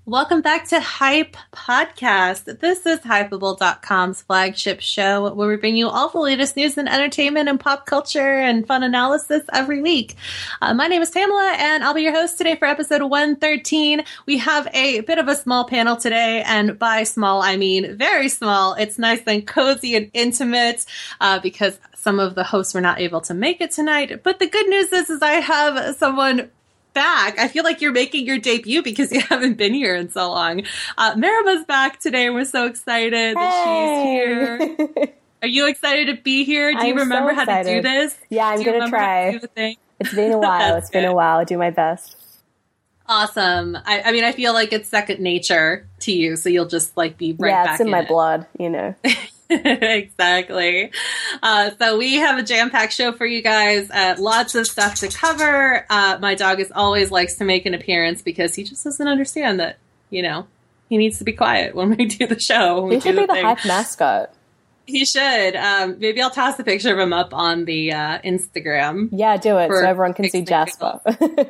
Welcome back to Hype Podcast. This is Hypable.com's flagship show where we bring you all the latest news and entertainment and pop culture and fun analysis every week. My name is Pamela and I'll be your host today for episode 113. We have a bit of a small panel today, and by small I mean very small. It's nice and cozy and intimate because some of the hosts were not able to make it tonight. But the good news is I have someone back. I feel like you're making your debut because you haven't been here in so long. Marima's back today. We're so excited that she's here. Are you excited to be here? Do you remember how to do this? Yeah, I'm going to try. It's been a while. It's been a while. I'll do my best. Awesome. I mean, I feel like it's second nature to you, so you'll just like be right back in it. Yeah, it's in my blood, you know. Exactly. So we have a jam-packed show for you guys. Lots of stuff to cover. My dog always likes to make an appearance because he just doesn't understand that, you know, he needs to be quiet when we do the show. He should be the hype mascot. He should. Maybe I'll toss a picture of him up on the Instagram. Yeah, do it so everyone can see Jasper.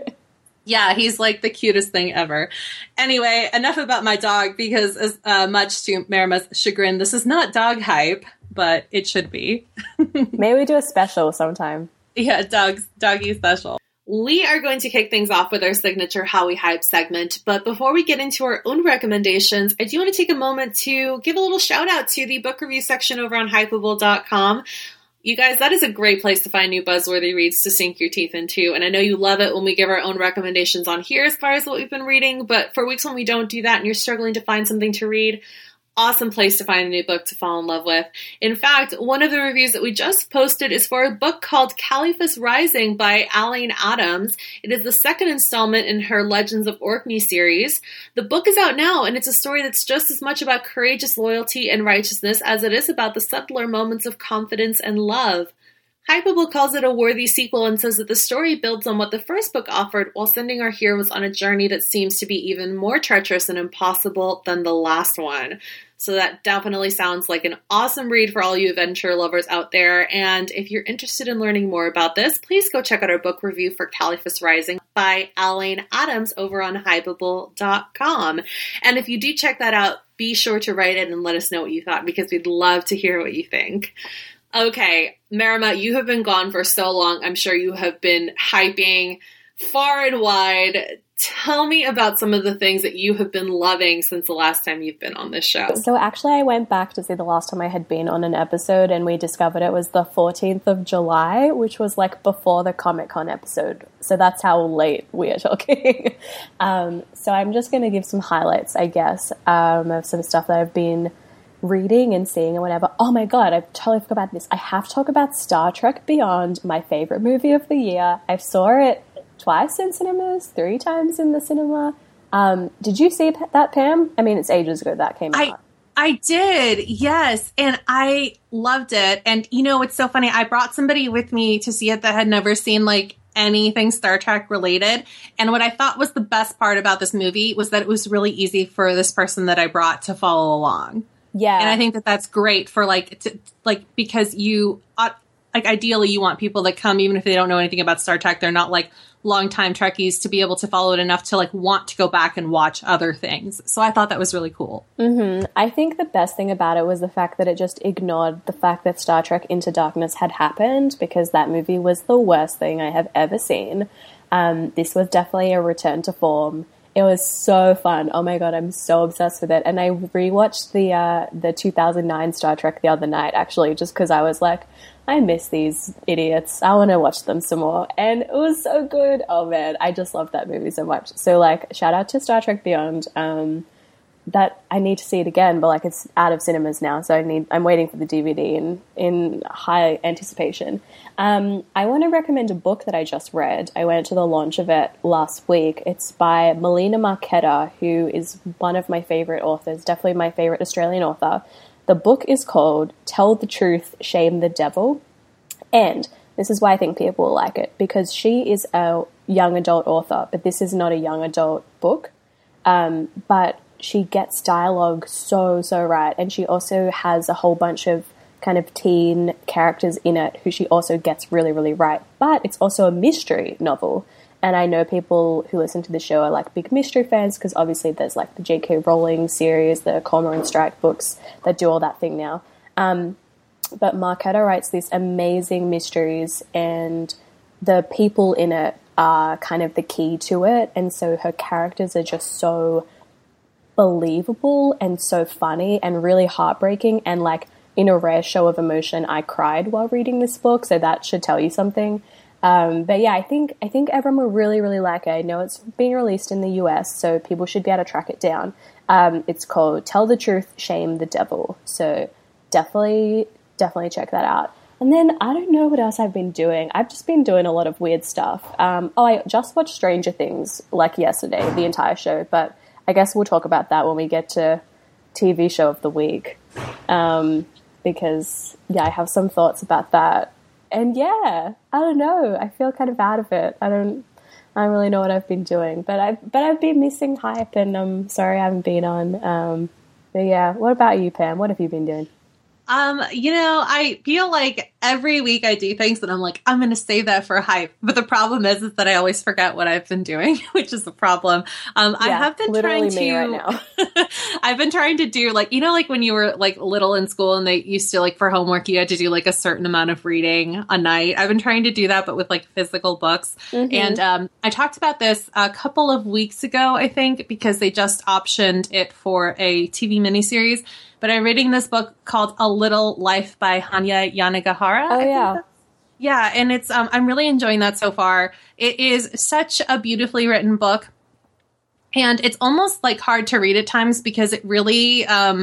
Yeah, he's like the cutest thing ever. Anyway, enough about my dog because as much to Marima's chagrin, this is not dog hype, but it should be. Maybe we do a special sometime. Yeah, doggy special. We are going to kick things off with our signature How We Hype segment, but before we get into our own recommendations, I do want to take a moment to give a little shout out to the book review section over on Hypable.com. You guys, that is a great place to find new buzzworthy reads to sink your teeth into, and I know you love it when we give our own recommendations on here as far as what we've been reading, but for weeks when we don't do that and you're struggling to find something to read, awesome place to find a new book to fall in love with. In fact, one of the reviews that we just posted is for a book called Caliphus Rising by Alaine Adams. It is the second installment in her Legends of Orkney series. The book is out now, and it's a story that's just as much about courageous loyalty and righteousness as it is about the subtler moments of confidence and love. Hypable calls it a worthy sequel and says that the story builds on what the first book offered while sending our heroes on a journey that seems to be even more treacherous and impossible than the last one. So that definitely sounds like an awesome read for all you adventure lovers out there. And if you're interested in learning more about this, please go check out our book review for Caliphus Rising by Alaine Adams over on Hypable.com. And if you do check that out, be sure to write in and let us know what you thought because we'd love to hear what you think. Okay, Marima, you have been gone for so long. I'm sure you have been hyping far and wide. Tell me about some of the things that you have been loving since the last time you've been on this show. So actually I went back to see the last time I had been on an episode and we discovered it was the 14th of July, which was like before the Comic-Con episode. So that's how late we are talking. So I'm just going to give some highlights, I guess, of some stuff that I've been reading and seeing and whatever. Oh my god, I totally forgot about this. I have to talk about Star Trek Beyond, my favorite movie of the year. I saw it twice in cinemas, 3 times in the cinema. Did you see that, Pam? I mean, it's ages ago that came out. I did, yes, and I loved it. And you know, it's so funny. I brought somebody with me to see it that had never seen like anything Star Trek related. And what I thought was the best part about this movie was that it was really easy for this person that I brought to follow along. Yeah. And I think that that's great for because you ideally you want people that come, even if they don't know anything about Star Trek, they're not like longtime Trekkies, to be able to follow it enough to like want to go back and watch other things. So I thought that was really cool. Mm-hmm. I think the best thing about it was the fact that it just ignored the fact that Star Trek Into Darkness had happened, because that movie was the worst thing I have ever seen. This was definitely a return to form. It was so fun. Oh my god, I'm so obsessed with it. And I rewatched the 2009 Star Trek the other night, actually, just because I was like, I miss these idiots. I want to watch them some more. And it was so good. Oh man, I just love that movie so much. So like, shout out to Star Trek Beyond. That I need to see it again, but like it's out of cinemas now, so I'm waiting for the DVD in high anticipation. I want to recommend a book that I just read. I went to the launch of it last week. It's by Melina Marchetta, who is one of my favorite authors, definitely my favorite Australian author. The book is called Tell the Truth, Shame the Devil. And this is why I think people will like it, because she is a young adult author, but this is not a young adult book. But she gets dialogue so right. And she also has a whole bunch of kind of teen characters in it who she also gets really, really right. But it's also a mystery novel. And I know people who listen to the show are like big mystery fans because obviously there's like the J.K. Rowling series, the Cormoran Strike books that do all that thing now. But Marketa writes these amazing mysteries, and the people in it are kind of the key to it. And so her characters are just so believable and so funny and really heartbreaking. And like in a rare show of emotion, I cried while reading this book. So that should tell you something. But yeah, I think everyone will really, really like it. I know it's being released in the US, so people should be able to track it down. It's called Tell the Truth, Shame the Devil. So definitely check that out. And then I don't know what else I've been doing. I've just been doing a lot of weird stuff. I just watched Stranger Things like yesterday, the entire show, but I guess we'll talk about that when we get to TV show of the week. Because yeah, I have some thoughts about that. And yeah, I don't know. I feel kind of out of it. I don't really know what I've been doing, but I've been missing hype, and I'm sorry I haven't been on. But yeah, what about you, Pam? What have you been doing? I feel like every week I do things that I'm like, I'm going to save that for hype. But the problem is that I always forget what I've been doing, which is the problem. I have been trying to, right now. I've been trying to do like when you were like little in school and they used to like for homework, you had to do like a certain amount of reading a night. I've been trying to do that, but with like physical books. Mm-hmm. And I talked about this a couple of weeks ago, I think, because they just optioned it for a TV miniseries. But I'm reading this book called A Little Life by Hanya Yanagihara. Oh, yeah. Yeah, and it's I'm really enjoying that so far. It is such a beautifully written book. And it's almost like hard to read at times because it really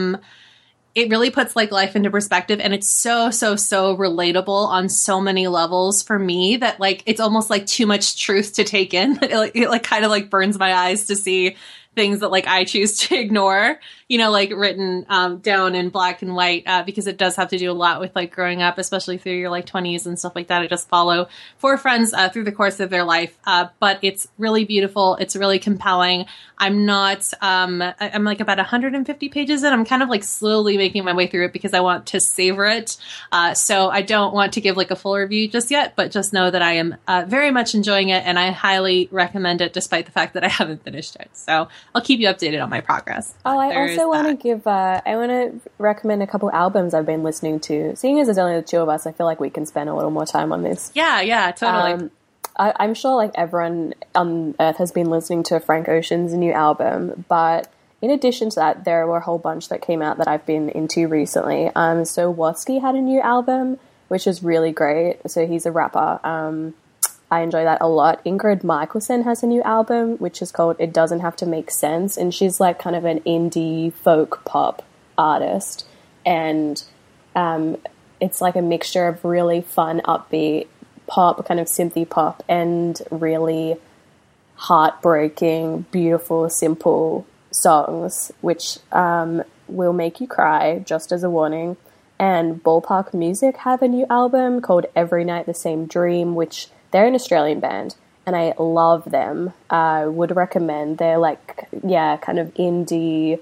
puts like life into perspective, and it's so relatable on so many levels for me that like it's almost like too much truth to take in. It kind of like burns my eyes to see things that like I choose to ignore, like written down in black and white, because it does have to do a lot with like growing up, especially through your like 20s and stuff like that. I just follow 4 friends through the course of their life. But it's really beautiful. It's really compelling. I'm like about 150 pages in. I'm kind of like slowly making my way through it because I want to savor it. So I don't want to give like a full review just yet, but just know that I am very much enjoying it, and I highly recommend it despite the fact that I haven't finished it. So I'll keep you updated on my progress. Oh, I also want to recommend a couple albums I've been listening to. Seeing as there's only the 2 of us, I feel like we can spend a little more time on this. Yeah, totally. I'm sure like everyone on Earth has been listening to Frank Ocean's new album, but in addition to that, there were a whole bunch that came out that I've been into recently. So Watsky had a new album, which is really great. So he's a rapper. I enjoy that a lot. Ingrid Michaelson has a new album, which is called It Doesn't Have to Make Sense. And she's like kind of an indie folk pop artist. And it's like a mixture of really fun, upbeat pop, kind of synthy pop, and really heartbreaking, beautiful, simple songs, which will make you cry, just as a warning. And Ballpark Music have a new album called Every Night the Same Dream, which they're an Australian band, and I love them. I would recommend. They're like, yeah, kind of indie,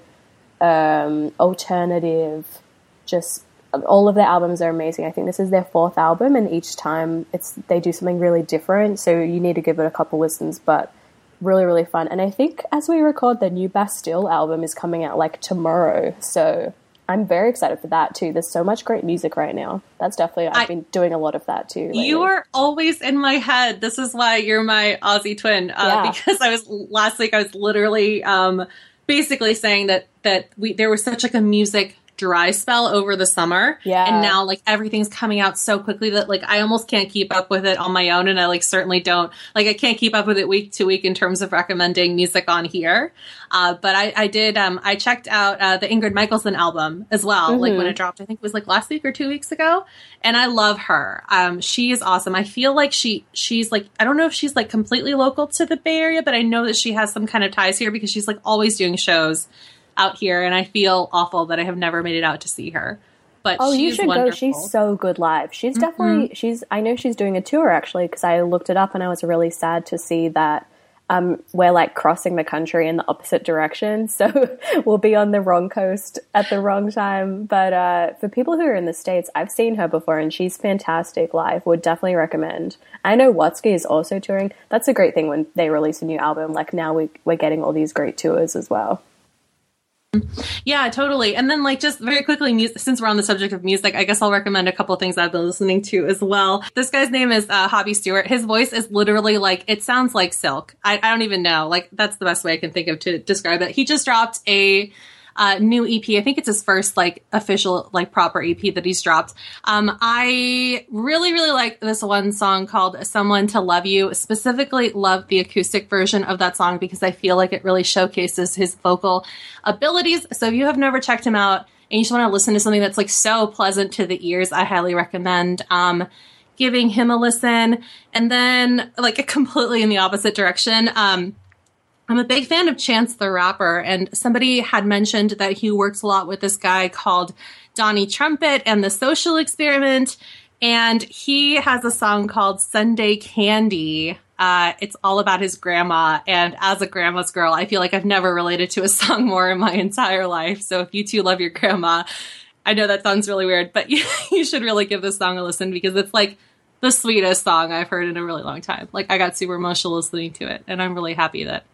alternative, just all of their albums are amazing. I think this is their 4th album, and each time they do something really different, so you need to give it a couple listens, but really, really fun. And I think as we record, the new Bastille album is coming out like tomorrow, so I'm very excited for that too. There's so much great music right now. That's definitely, I've been doing a lot of that too lately. You are always in my head. This is why you're my Aussie twin. Because last week I was literally basically saying that there was such like a music dry spell over the summer. Yeah. And now like everything's coming out so quickly that like I almost can't keep up with it on my own, and I like certainly don't like I can't keep up with it week to week in terms of recommending music on here. But I did I checked out the Ingrid Michaelson album as well, mm-hmm. like when it dropped. I think it was like last week or 2 weeks ago, and I love her. She is awesome. I feel like she's like, I don't know if she's like completely local to the Bay Area, but I know that she has some kind of ties here because she's like always doing shows out here, and I feel awful that I have never made it out to see her. But you should wonderful. go. She's so good live. She's definitely I know she's doing a tour actually, because I looked it up and I was really sad to see that we're like crossing the country in the opposite direction, so we'll be on the wrong coast at the wrong time. But for people who are in the States, I've seen her before and she's fantastic live. Would definitely recommend. I know Watsky is also touring. That's a great thing when they release a new album. Like now we're getting all these great tours as well. Yeah, totally. And then like just very quickly, since we're on the subject of music, I guess I'll recommend a couple things I've been listening to as well. This guy's name is Hobby Stewart. His voice is literally like, it sounds like silk. I don't even know. Like that's the best way I can think of to describe it. He just dropped a new EP. I think it's his first like official like proper EP that he's dropped. I really, really like this one song called Someone to Love You. Specifically love the acoustic version of that song because I feel like it really showcases his vocal abilities. So if you have never checked him out and you just want to listen to something that's like so pleasant to the ears, I highly recommend giving him a listen. And then like completely in the opposite direction, I'm a big fan of Chance the Rapper, and somebody had mentioned that he works a lot with this guy called Donnie Trumpet and the Social Experiment, and he has a song called Sunday Candy. It's all about his grandma, and as a grandma's girl, I feel like I've never related to a song more in my entire life. So if you two love your grandma, I know that sounds really weird, but you should really give this song a listen because it's like the sweetest song I've heard in a really long time. Like I got super emotional listening to it, and I'm really happy that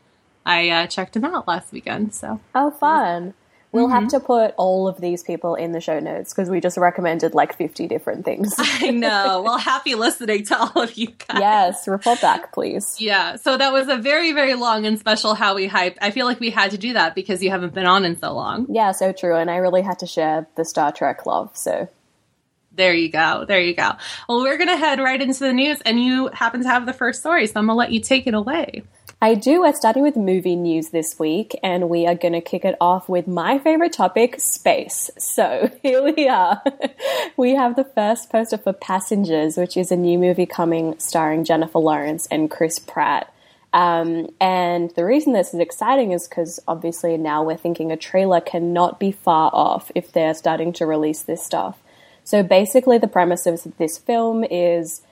I checked him out last weekend. So fun. We'll have to put all of these people in the show notes because we just recommended like 50 different things. I know. Well, happy listening to all of you guys. Yes, report back, please. Yeah. So that was a very, very long and special How We Hype. I feel like we had to do that because you haven't been on in so long. Yeah, so true. And I really had to share the Star Trek love. So there you go. There you go. Well, we're going to head right into the news, and you happen to have the first story, so I'm going to let you take it away. I do. We're starting with movie news this week, and we are going to kick it off with my favorite topic, space. So here we are. We have the first poster for Passengers, which is a new movie coming starring Jennifer Lawrence and Chris Pratt. And the reason this is exciting is because obviously now we're thinking a trailer cannot be far off if they're starting to release this stuff. So basically the premise of this film is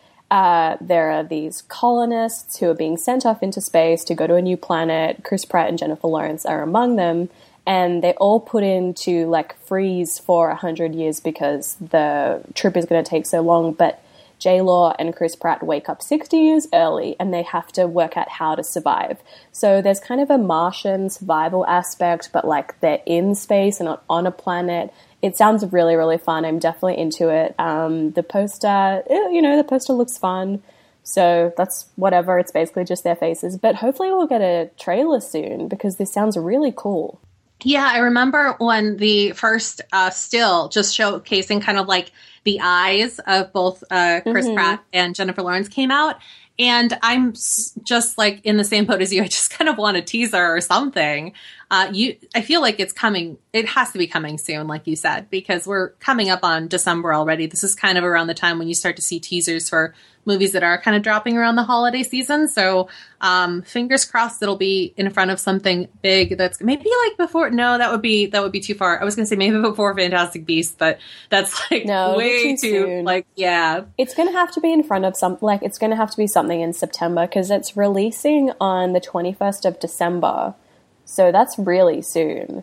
there are these colonists who are being sent off into space to go to a new planet. Chris Pratt and Jennifer Lawrence are among them, and they're all put into like freeze for 100 years because the trip is going to take so long. But J-Law and Chris Pratt wake up 60 years early, and they have to work out how to survive. So there's kind of a Martian survival aspect, but like they're in space and not on a planet. It sounds really, really fun. I'm definitely into it. The poster, the poster looks fun. So that's whatever. It's basically just their faces. But hopefully we'll get a trailer soon because this sounds really cool. Yeah, I remember when the first still just showcasing kind of like the eyes of both Chris Pratt and Jennifer Lawrence came out. And I'm just like in the same boat as you. I just kind of want a teaser or something. I feel like it's coming. It has to be coming soon, like you said, because we're coming up on December already. This is kind of around the time when you start to see teasers for movies that are kind of dropping around the holiday season. So fingers crossed it'll be in front of something big that's maybe like before. No, that would be too far. I was going to say maybe before Fantastic Beasts, but that's like way too like, yeah. It's going to have to be in front of it's going to have to be something in September because it's releasing on the 21st of December. So that's really soon.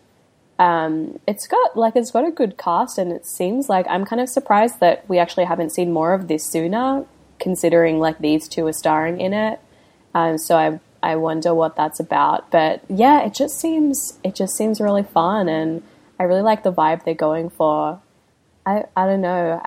It's got a good cast, and it seems like I'm kind of surprised that we actually haven't seen more of this sooner, considering like these two are starring in it. So I wonder what that's about. But yeah, it just seems really fun, and I really like the vibe they're going for. I don't know.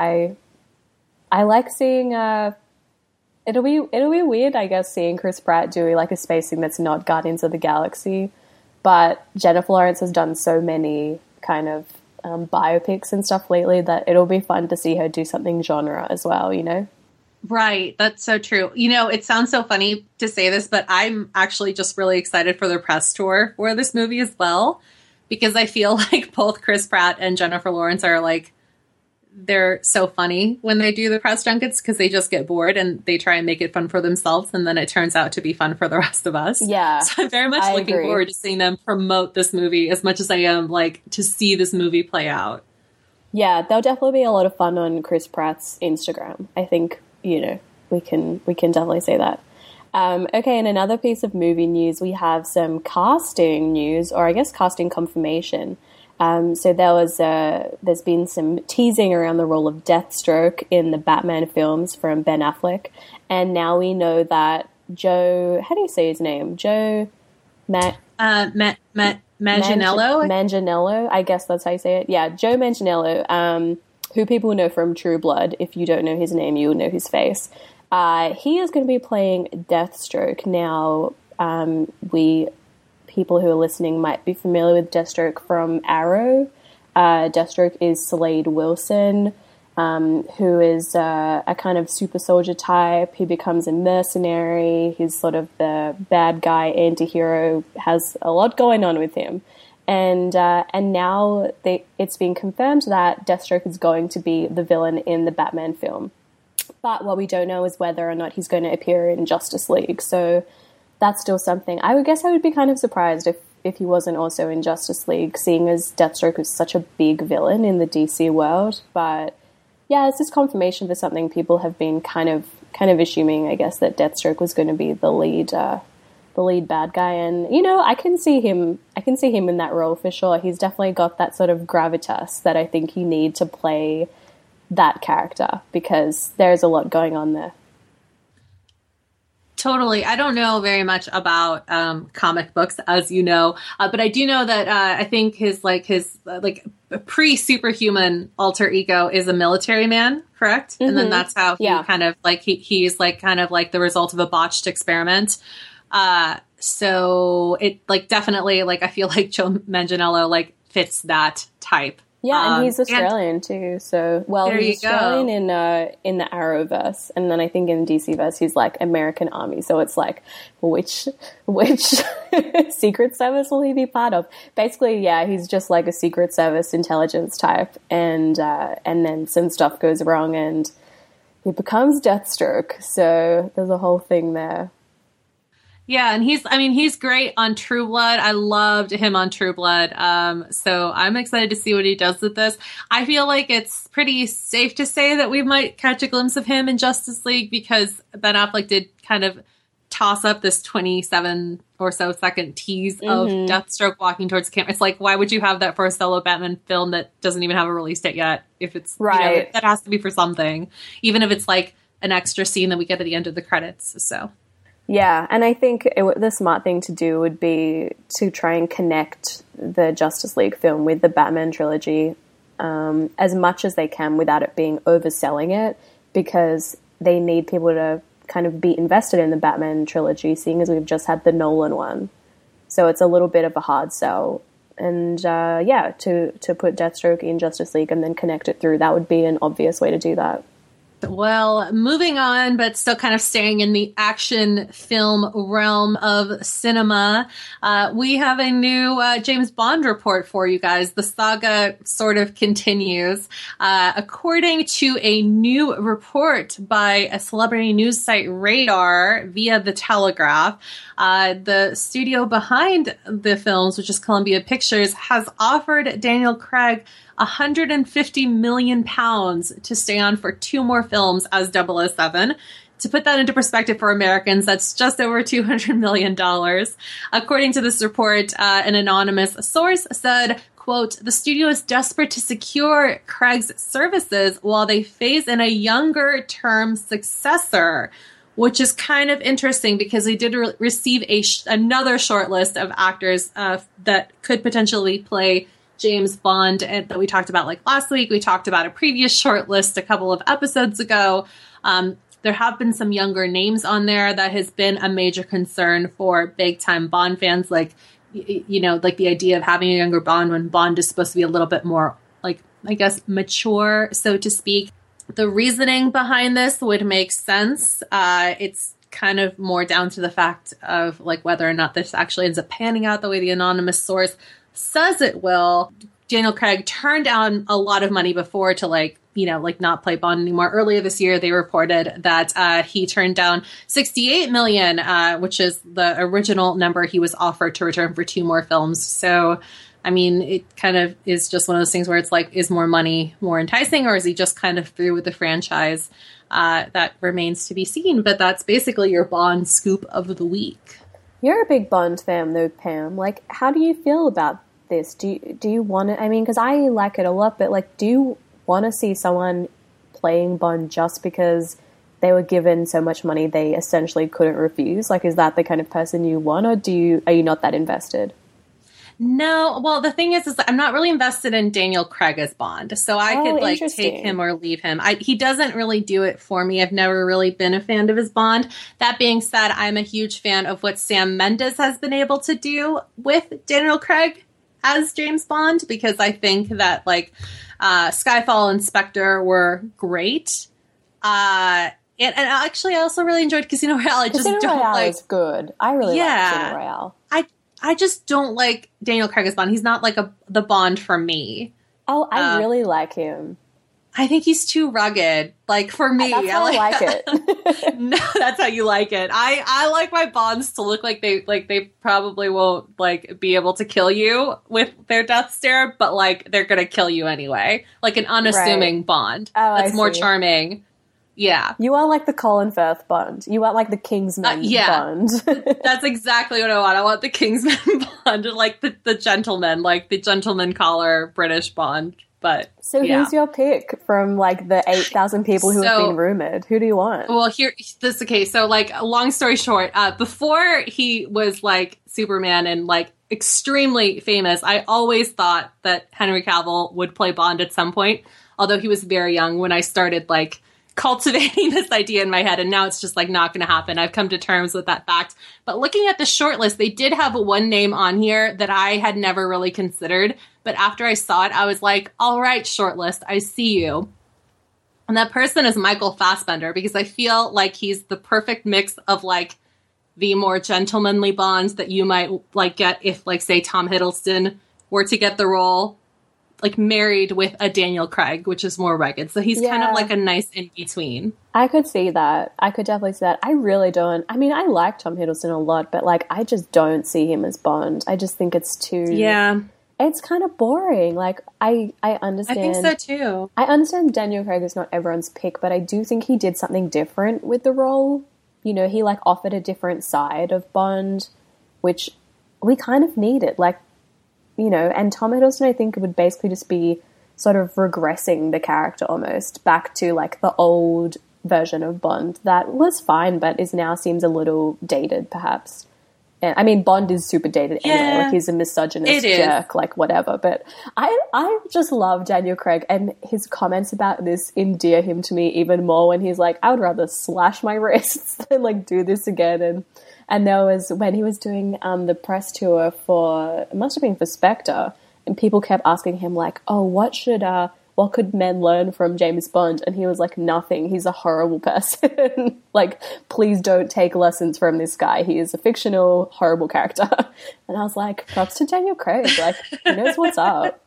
I like seeing. It'll be weird, I guess, seeing Chris Pratt doing like a space thing that's not Guardians of the Galaxy. But Jennifer Lawrence has done so many kind of biopics and stuff lately that it'll be fun to see her do something genre as well, you know? Right. That's so true. You know, it sounds so funny to say this, but I'm actually just really excited for the press tour for this movie as well, because I feel like both Chris Pratt and Jennifer Lawrence are like, they're so funny when they do the press junkets because they just get bored and they try and make it fun for themselves, and then it turns out to be fun for the rest of us. Yeah. So I'm very much looking forward to seeing them promote this movie as much as I am like to see this movie play out. Yeah, there'll definitely be a lot of fun on Chris Pratt's Instagram. I think, we can definitely say that. Okay, in another piece of movie news, we have some casting news, or I guess casting confirmation. So there's been some teasing around the role of Deathstroke in the Batman films from Ben Affleck, and now we know that Joe, how do you say his name? Joe Manganiello? Manganiello, I guess that's how you say it. Yeah, Joe Manganiello, who people know from True Blood. If you don't know his name, you'll know his face. He is going to be playing Deathstroke. Now, people who are listening might be familiar with Deathstroke from Arrow. Deathstroke is Slade Wilson, who is a kind of super soldier type. He becomes a mercenary. He's sort of the bad guy anti-hero, has a lot going on with him. And now it's been confirmed that Deathstroke is going to be the villain in the Batman film. But what we don't know is whether or not he's going to appear in Justice League. So that's still something. I would guess I would be kind of surprised if he wasn't also in Justice League, seeing as Deathstroke is such a big villain in the DC world. But yeah, it's just confirmation for something people have been kind of assuming, I guess, that Deathstroke was going to be the lead bad guy. And, you know, I can see him in that role for sure. He's definitely got that sort of gravitas that I think you need to play that character, because there's a lot going on there. Totally. I don't know very much about comic books, as you know, but I do know that I think his pre-superhuman alter ego is a military man, correct? Mm-hmm. And then that's how he kind of like he's like kind of like the result of a botched experiment. So it like definitely like I feel like Joe Manganiello like fits that type. Yeah, and he's Australian too. So, well, he's Australian in the Arrowverse, and then I think in DCverse he's like American Army. So it's like, which Secret Service will he be part of? Basically, yeah, he's just like a Secret Service intelligence type, and then some stuff goes wrong, and he becomes Deathstroke. So there's a whole thing there. Yeah, and he's great on True Blood. I loved him on True Blood. So I'm excited to see what he does with this. I feel like it's pretty safe to say that we might catch a glimpse of him in Justice League, because Ben Affleck did kind of toss up this 27 or so second tease of Deathstroke walking towards the camera. It's like, why would you have that for a solo Batman film that doesn't even have a release date yet? If it's right, you know, that has to be for something, even if it's like an extra scene that we get at the end of the credits. So. Yeah, and I think the smart thing to do would be to try and connect the Justice League film with the Batman trilogy as much as they can without it being overselling it, because they need people to kind of be invested in the Batman trilogy, seeing as we've just had the Nolan one. So it's a little bit of a hard sell. And to put Deathstroke in Justice League and then connect it through, that would be an obvious way to do that. Well, moving on, but still kind of staying in the action film realm of cinema, we have a new James Bond report for you guys. The saga sort of continues. According to a new report by a celebrity news site, Radar, via The Telegraph, the studio behind the films, which is Columbia Pictures, has offered Daniel Craig £150 million to stay on for 2 more films as 007. To put that into perspective for Americans, that's just over $200 million. According to this report, an anonymous source said, quote, "The studio is desperate to secure Craig's services while they phase in a younger term successor," which is kind of interesting because they did receive another short list of actors that could potentially play James Bond that we talked about like last week. We talked about a previous short list a couple of episodes ago. There have been some younger names on there that has been a major concern for big time Bond fans. Like, you know, like the idea of having a younger Bond when Bond is supposed to be a little bit more like, I guess, mature, so to speak. The reasoning behind this would make sense. It's kind of more down to the fact of like whether or not this actually ends up panning out the way the anonymous source says it will. Daniel Craig turned down a lot of money before to like, you know, like not play Bond anymore. Earlier this year, they reported that he turned down $68 million, which is the original number he was offered to return for 2 more films. So, I mean, it kind of is just one of those things where it's like, is more money more enticing, or is he just kind of through with the franchise? That remains to be seen. But that's basically your Bond scoop of the week. You're a big Bond fan, though, Pam. Like, how do you feel about this? Do you want to? I mean, because I like it a lot, but like, do you want to see someone playing Bond just because they were given so much money they essentially couldn't refuse? Like, is that the kind of person you want, or are you not that invested? No, well, the thing is I'm not really invested in Daniel Craig as Bond, so I could like take him or leave him. He doesn't really do it for me. I've never really been a fan of his Bond. That being said, I'm a huge fan of what Sam Mendes has been able to do with Daniel Craig as James Bond, because I think that like Skyfall and Spectre were great. And actually, I also really enjoyed Casino Royale. Casino Royale is good. I really like Casino Royale. I just don't like Daniel Craig as Bond. He's not like the Bond for me. Oh, I really like him. I think he's too rugged. Like, for me. That's how I like it. No, that's how you like it. I like my Bonds to look like they probably won't like be able to kill you with their death stare, but like they're gonna kill you anyway. Like an unassuming Bond. Oh, that's more charming. Yeah. You are like the Colin Firth Bond. You are like the Kingsman Bond. That's exactly what I want. I want the Kingsman Bond, like the gentleman, like the gentleman collar British Bond. But so who's your pick from like the 8,000 people who have been rumored? Who do you want? Well, so like long story short, before he was like Superman and like extremely famous, I always thought that Henry Cavill would play Bond at some point, although he was very young when I started like cultivating this idea in my head, and now it's just like not going to happen. I've come to terms with that fact. But looking at the shortlist, they did have one name on here that I had never really considered. But after I saw it, I was like, all right, shortlist, I see you. And that person is Michael Fassbender, because I feel like he's the perfect mix of like the more gentlemanly Bonds that you might like get if like, say, Tom Hiddleston were to get the role, like married with a Daniel Craig, which is more rugged. So he's kind of like a nice in-between. I could see that. I could definitely see that. I really don't. I mean, I like Tom Hiddleston a lot, but like I just don't see him as Bond. I just think it's too... Yeah. It's kind of boring. Like, I understand... I think so, too. I understand Daniel Craig is not everyone's pick, but I do think he did something different with the role. You know, he like offered a different side of Bond, which we kind of needed. Like, you know, and Tom Hiddleston, I think, would basically just be sort of regressing the character almost back to, like, the old version of Bond that was fine, but now seems a little dated, perhaps. And, I mean, Bond is super dated anyway. Like, he's a misogynist jerk, like, whatever. But I just love Daniel Craig, and his comments about this endear him to me even more when he's like, I would rather slash my wrists than, like, do this again. And there was, when he was doing the press tour for, it must have been for Spectre, and people kept asking him, like, oh, what could men learn from James Bond? And he was like, nothing. He's a horrible person. Like, please don't take lessons from this guy. He is a fictional, horrible character. And I was like, props to Daniel Craig. Like, he knows what's up.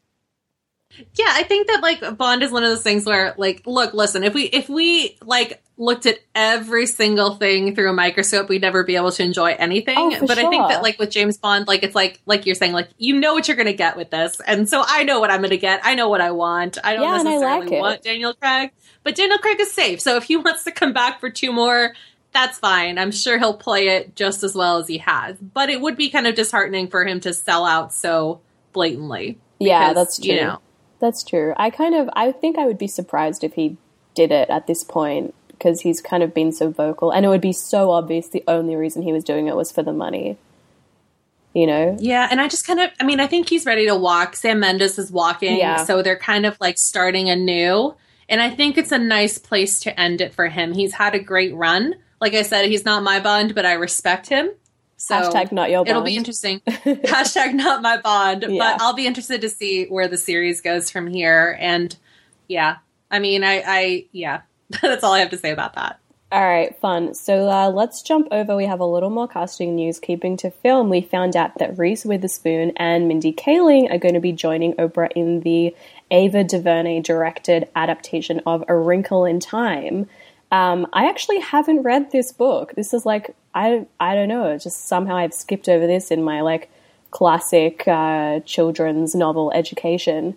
Yeah, I think that, like, Bond is one of those things where, like, look, listen, if we like, looked at every single thing through a microscope, we'd never be able to enjoy anything. But sure. I think that, like, with James Bond, like, it's like you're saying, like, you know what you're going to get with this. And so I know what I'm going to get. I know what I want. I don't necessarily want Daniel Craig. But Daniel Craig is safe. So if he wants to come back for 2 more, that's fine. I'm sure he'll play it just as well as he has. But it would be kind of disheartening for him to sell out so blatantly. Because, yeah, that's true. You know, that's true. I think I would be surprised if he did it at this point, because he's kind of been so vocal, and it would be so obvious the only reason he was doing it was for the money. You know? Yeah, and I just kind of, I mean, I think he's ready to walk. Sam Mendes is walking, so they're kind of like starting anew, and I think it's a nice place to end it for him. He's had a great run. Like I said, he's not my Bond, but I respect him. So hashtag not your Bond. It'll be interesting. Hashtag not my Bond. Yeah. But I'll be interested to see where the series goes from here. And yeah, I mean, I that's all I have to say about that. All right, fun. So let's jump over. We have a little more casting news. Keeping to film, we found out that Reese Witherspoon and Mindy Kaling are going to be joining Oprah in the Ava DuVernay directed adaptation of A Wrinkle in Time. I actually haven't read this book. This is like, I don't know, just somehow I've skipped over this in my like classic children's novel education.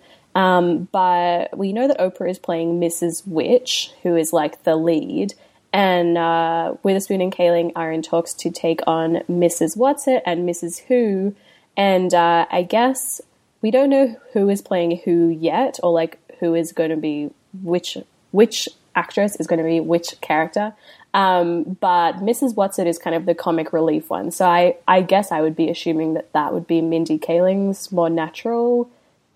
But we know that Oprah is playing Mrs. Which, who is like the lead. And Witherspoon and Kaling are in talks to take on Mrs. Whatsit and Mrs. Who. And I guess we don't know who is playing who yet, or like who is going to be which actress is going to be which character. But Mrs. Whatsit is kind of the comic relief one. So I guess I would be assuming that would be Mindy Kaling's more natural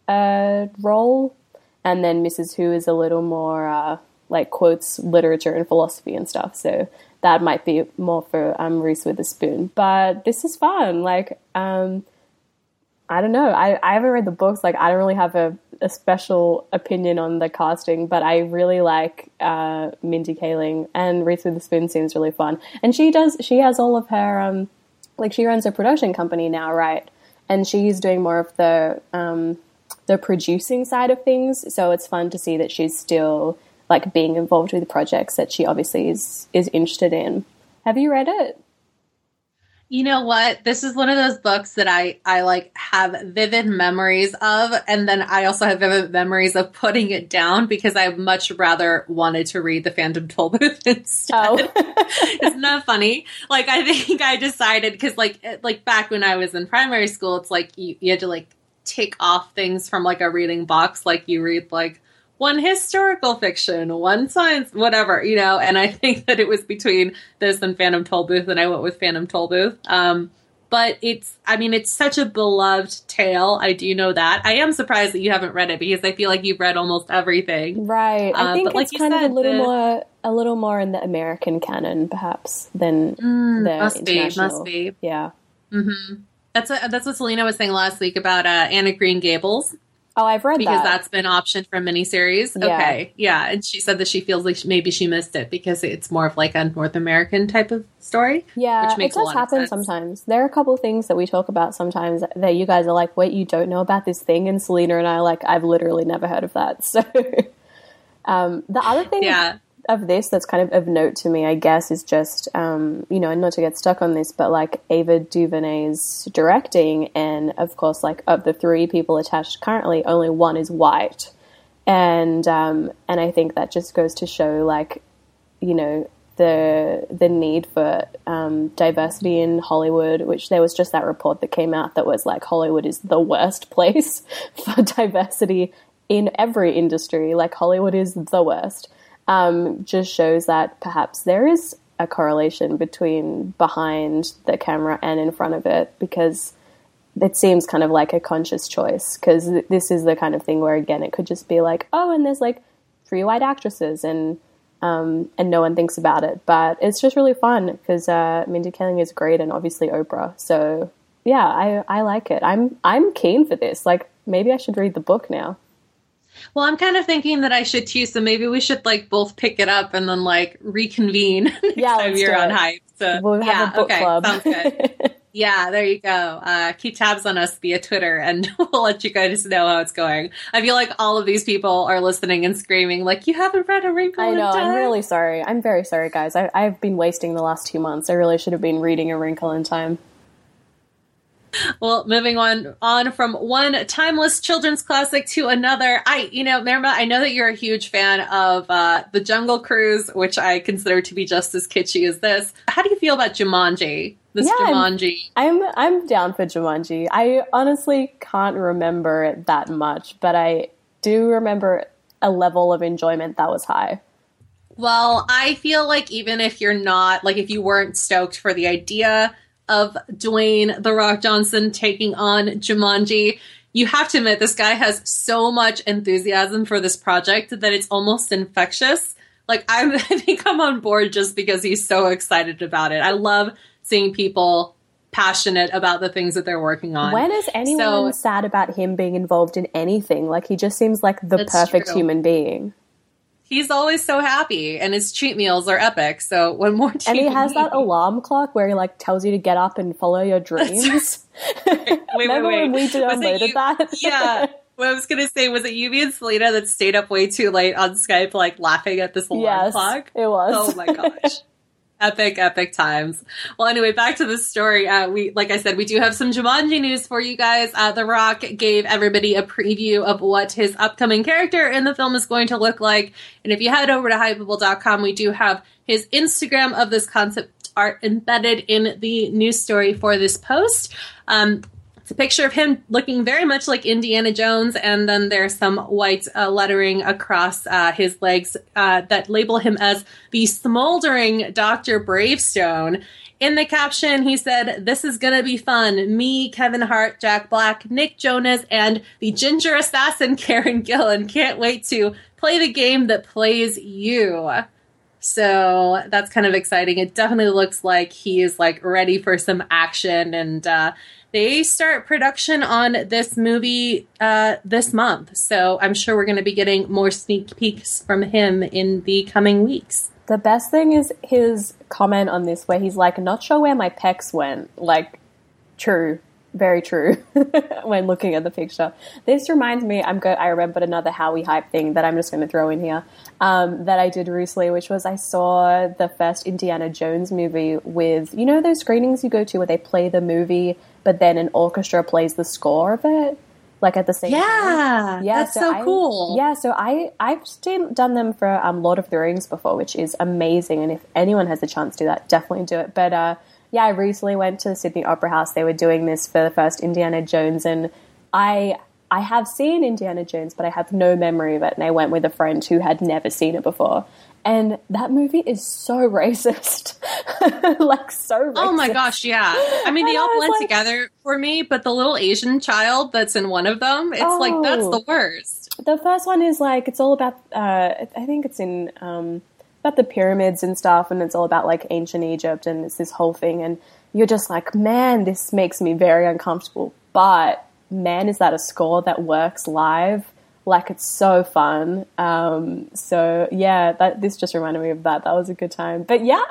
role. And then Mrs. Who is a little more... like quotes literature and philosophy and stuff. So that might be more for Reese Witherspoon. But this is fun. Like, I don't know. I haven't read the books. Like, I don't really have a special opinion on the casting, but I really like Mindy Kaling, and Reese Witherspoon seems really fun. And she has all of her, like she runs a production company now, right? And she's doing more of the producing side of things. So it's fun to see that she's still like being involved with projects that she obviously is interested in. Have you read it? You know what? This is one of those books that I like have vivid memories of. And then I also have vivid memories of putting it down because I much rather wanted to read The Phantom Tollbooth instead. Oh. Isn't that funny? Like, I think I decided, because like back when I was in primary school, it's like you had to like take off things from like a reading box. Like you read like one historical fiction, one science, whatever, you know, and I think that it was between this and Phantom Tollbooth, and I went with Phantom Tollbooth. But it's such a beloved tale. I do know that. I am surprised that you haven't read it because I feel like you've read almost everything. Right. I think it's kind of a little more in the American canon, perhaps, than the international. Must be. Yeah. Mm-hmm. That's what Selena was saying last week about Anne of Green Gables. Oh, I've read because that's been optioned for miniseries. Yeah. Okay, yeah, and she said that she feels like maybe she missed it because it's more of like a North American type of story. Yeah, which makes it does happen sometimes. There are a couple of things that we talk about sometimes that you guys are like, "Wait, you don't know about this thing?" And Selena and I are like, "I've literally never heard of that." So, the other thing of this that's kind of note to me, I guess, is just, and not to get stuck on this, but like Ava DuVernay's directing, and of course, like of the three people attached currently, only one is white. And I think that just goes to show like, the need for diversity in Hollywood, which there was just that report that came out that was like Hollywood is the worst place for diversity in every industry. Like Hollywood is the worst. Just shows that perhaps there is a correlation between behind the camera and in front of it, because it seems kind of like a conscious choice, because this is the kind of thing where, again, it could just be like, oh, and there's like 3 white actresses and no one thinks about it. But it's just really fun because Mindy Kaling is great, and obviously Oprah. So yeah, I like it. I'm keen for this. Like maybe I should read the book now. Well, I'm kind of thinking that I should too, so maybe we should like both pick it up and then like reconvene next time you're on Hype. So we'll have a book club. Sounds good. Yeah, there you go. Keep tabs on us via Twitter, and we'll let you guys know how it's going. I feel like all of these people are listening and screaming like, you haven't read A Wrinkle in Time. I know, I'm really sorry. I'm very sorry, guys. I've been wasting the last 2 months. I really should have been reading A Wrinkle in Time. Well, moving on from one timeless children's classic to another. Marima, I know that you're a huge fan of The Jungle Cruise, which I consider to be just as kitschy as this. How do you feel about Jumanji? Jumanji. I'm down for Jumanji. I honestly can't remember it that much, but I do remember a level of enjoyment that was high. Well, I feel like even if you're not, like if you weren't stoked for the idea of Dwayne "The Rock" Johnson taking on Jumanji, you have to admit this guy has so much enthusiasm for this project that it's almost infectious. Like I think I'm on board just because he's so excited about it. I love seeing people passionate about the things that they're working on. When is anyone sad about him being involved in anything? Like he just seems like the perfect human being. He's always so happy, and his treat meals are epic. So what more do And you he has need? that alarm clock where he like tells you to get up and follow your dreams. Remember when we downloaded that? Yeah. What I was going to say, was it you, me, and Selena that stayed up way too late on Skype, like laughing at this alarm clock? It was. Oh my gosh. Epic times. Well, anyway, back to the story. Like I said, we do have some Jumanji news for you guys. The Rock gave everybody a preview of what his upcoming character in the film is going to look like. And if you head over to hypeable.com, we do have his Instagram of this concept art embedded in the news story for this post. It's a picture of him looking very much like Indiana Jones, and then there's some white lettering across his legs that label him as the smoldering Dr. Bravestone. In the caption, he said, "This is gonna be fun. Me, Kevin Hart, Jack Black, Nick Jonas, and the ginger assassin Karen Gillan can't wait to play the game that plays you." So that's kind of exciting. It definitely looks like he is like ready for some action, and they start production on this movie this month. So I'm sure we're going to be getting more sneak peeks from him in the coming weeks. The best thing is his comment on this where he's like, not sure where my pecs went. Like, true. Very true. When looking at the picture. This reminds me, I remembered another Howie hype thing that I'm just going to throw in here that I did recently, which was I saw the first Indiana Jones movie with, you know those screenings you go to where they play the movie but then an orchestra plays the score of it? Like at the same time? Yeah, that's so cool. Yeah, so I've done them for Lord of the Rings before, which is amazing. And if anyone has a chance to do that, definitely do it. But yeah, I recently went to the Sydney Opera House. They were doing this for the first Indiana Jones, and I have seen Indiana Jones, but I have no memory of it. And I went with a friend who had never seen it before. And that movie is so racist. Like, so racist. Oh my gosh, yeah. I mean, they all blend together for me, but the little Asian child that's in one of them, it's like, that's the worst. The first one is like, it's all about, I think it's in, about the pyramids and stuff, and it's all about like ancient Egypt, and it's this whole thing, and you're just like, man, this makes me very uncomfortable. But man, is that a score that works live? Like, it's so fun. So yeah, this just reminded me of that. That was a good time. But yeah,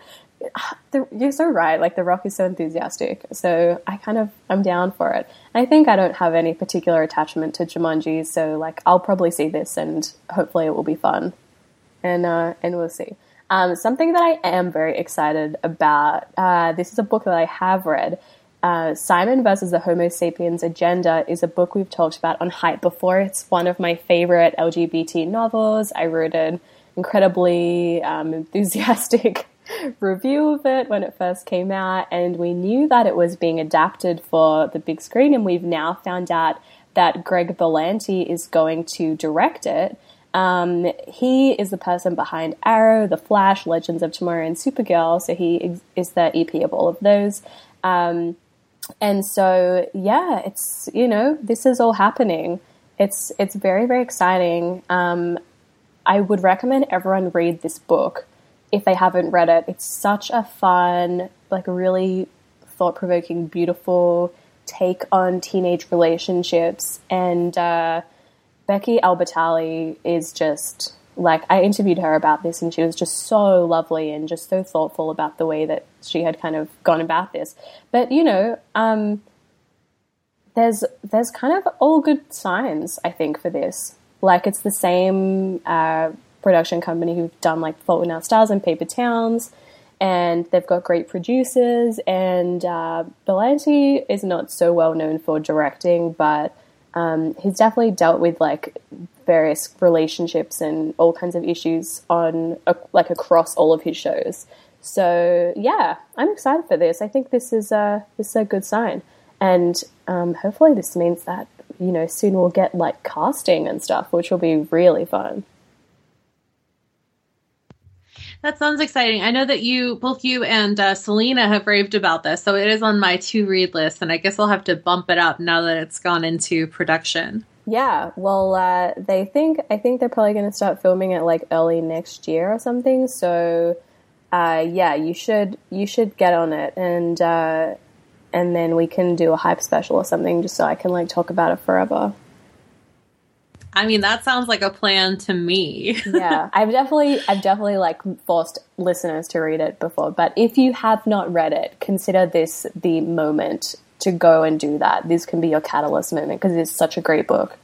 you're so right. Like, The Rock is so enthusiastic, so I'm down for it. I think I don't have any particular attachment to Jumanji, so like I'll probably see this, and hopefully it will be fun. And we'll see. Something that I am very excited about, this is a book that I have read. Simon versus the Homo sapiens Agenda is a book we've talked about on Hype before. It's one of my favorite LGBT novels. I wrote an incredibly enthusiastic review of it when it first came out, and we knew that it was being adapted for the big screen, and we've now found out that Greg Berlanti is going to direct it. He is the person behind Arrow, The Flash, Legends of Tomorrow, and Supergirl, so he is the EP of all of those. And so, yeah, it's, this is all happening. It's very, very exciting. I would recommend everyone read this book if they haven't read it. It's such a fun, like, really thought-provoking, beautiful take on teenage relationships. And Becky Albertalli is just, like, I interviewed her about this, and she was just so lovely and just so thoughtful about the way that she had kind of gone about this. But, there's kind of all good signs, I think, for this. Like, it's the same production company who've done, like, Fault in Our Stars and Paper Towns, and they've got great producers, and Berlanti is not so well known for directing, but he's definitely dealt with, like, various relationships and all kinds of issues on, across all of his shows. So, yeah, I'm excited for this. I think this is a good sign. And hopefully this means that, soon we'll get, like, casting and stuff, which will be really fun. That sounds exciting. I know that both you and Selena have raved about this, so it is on my to-read list, and I guess I'll have to bump it up now that it's gone into production. Yeah, well, I think they're probably going to start filming it, like, early next year or something, so, yeah, you should get on it, and then we can do a hype special or something, just so I can, like, talk about it forever. I mean, that sounds like a plan to me. Yeah, I've definitely like forced listeners to read it before. But if you have not read it, consider this the moment to go and do that. This can be your catalyst moment because it's such a great book.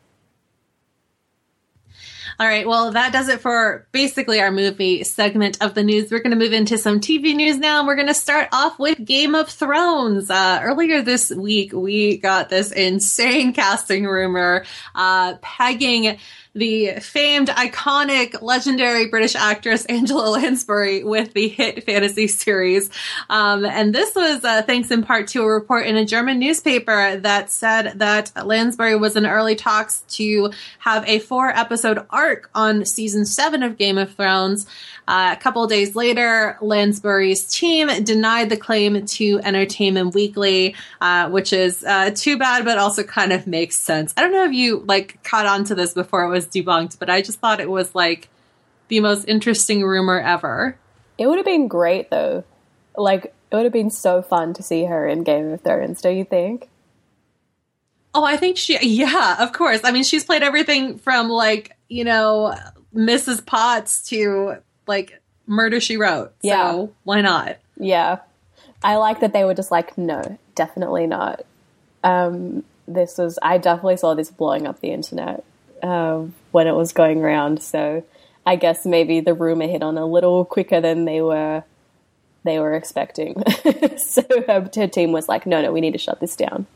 All right, well, that does it for basically our movie segment of the news. We're going to move into some TV news now, and we're going to start off with Game of Thrones. Earlier this week, we got this insane casting rumor pegging the famed, iconic, legendary British actress Angela Lansbury with the hit fantasy series. And this was thanks in part to a report in a German newspaper that said that Lansbury was in early talks to have a 4-episode arc on season 7 of Game of Thrones. A couple of days later, Lansbury's team denied the claim to Entertainment Weekly, which is too bad, but also kind of makes sense. I don't know if you like caught on to this before it was debunked, but I just thought it was like the most interesting rumor ever. It would have been great though. Like, it would have been so fun to see her in Game of Thrones, don't you think? Oh, I think yeah, of course. I mean, she's played everything from like, you know, Mrs. Potts to like Murder, She Wrote. Yeah. So why not? Yeah. I like that they were just like, no, definitely not. I definitely saw this blowing up the internet when it was going around. So I guess maybe the rumor hit on a little quicker than they were expecting. So her team was like, no, we need to shut this down.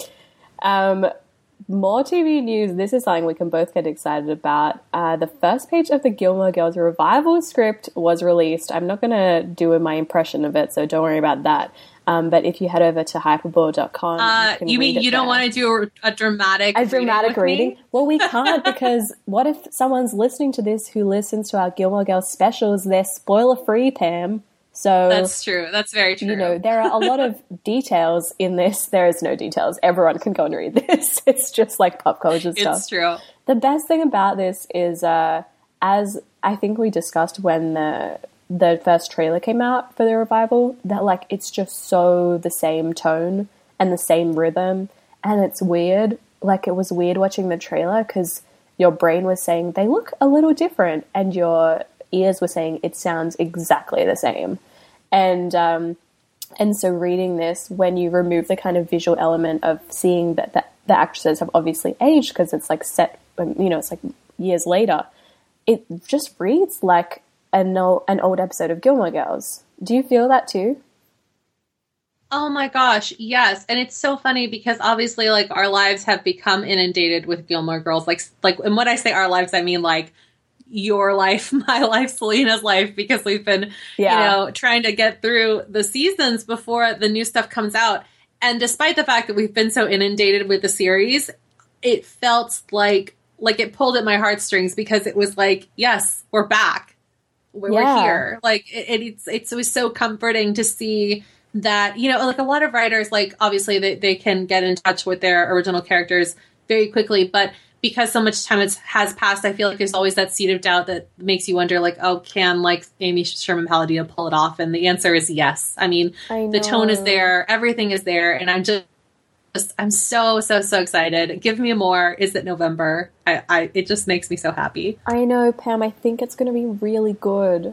More TV news. This is something we can both get excited about. The first page of the Gilmore Girls revival script was released. I'm not going to do my impression of it, so don't worry about that. But if you head over to hyperboard.com, you mean you don't want to do a dramatic reading? Well, we can't because what if someone's listening to this who listens to our Gilmore Girls specials? They're spoiler free, Pam. So that's true. That's very true. You know, there are a lot of details in this. There is no details. Everyone can go and read this. It's just like pop culture stuff. It's true. The best thing about this is, as I think we discussed when the first trailer came out for the revival, that like it's just so the same tone and the same rhythm, and it's weird. Like, it was weird watching the trailer because your brain was saying they look a little different, and your ears were saying it sounds exactly the same. And so reading this, when you remove the kind of visual element of seeing that the actresses have obviously aged because it's like set, you know, it's like years later, it just reads like an old episode of Gilmore Girls. Do you feel that too? Oh my gosh, yes. And it's so funny because obviously like our lives have become inundated with Gilmore Girls. Like, and when I say our lives, I mean like your life, my life, Selena's life, because we've been, you know, trying to get through the seasons before the new stuff comes out. And despite the fact that we've been so inundated with the series, it felt like it pulled at my heartstrings because it was like, yes, we're back. We're here. Like it was so comforting to see that, you know, like a lot of writers, like obviously they can get in touch with their original characters very quickly, but because so much time has passed, I feel like there's always that seed of doubt that makes you wonder, like, oh, can like Amy Sherman Palladino pull it off? And the answer is yes. I mean, the tone is there, everything is there, and I'm so excited. Give me more. Is it November? It just makes me so happy. I know, Pam. I think it's going to be really good.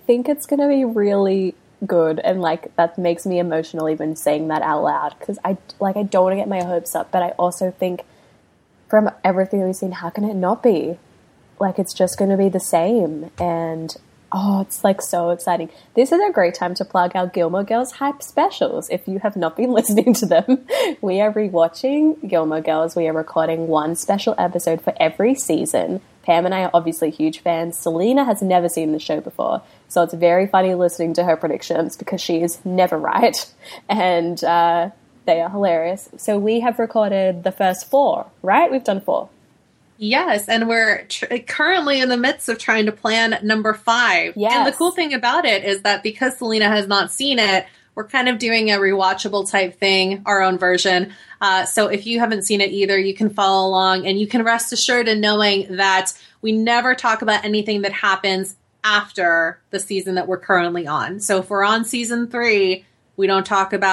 And like that makes me emotional even saying that out loud because I don't want to get my hopes up, but I also think from everything that we've seen, how can it not be? Like, it's just going to be the same. And, oh, it's, like, so exciting. This is a great time to plug our Gilmore Girls hype specials. If you have not been listening to them, we are rewatching Gilmore Girls. We are recording one special episode for every season. Pam and I are obviously huge fans. Selena has never seen the show before, so it's very funny listening to her predictions because she is never right. And, they are hilarious. So we have recorded the first 4, right? We've done 4. Yes, and we're currently in the midst of trying to plan number 5. Yes. And the cool thing about it is that because Selena has not seen it, we're kind of doing a rewatchable type thing, our own version. So if you haven't seen it either, you can follow along, and you can rest assured in knowing that we never talk about anything that happens after the season that we're currently on. So if we're on season 3, we don't talk about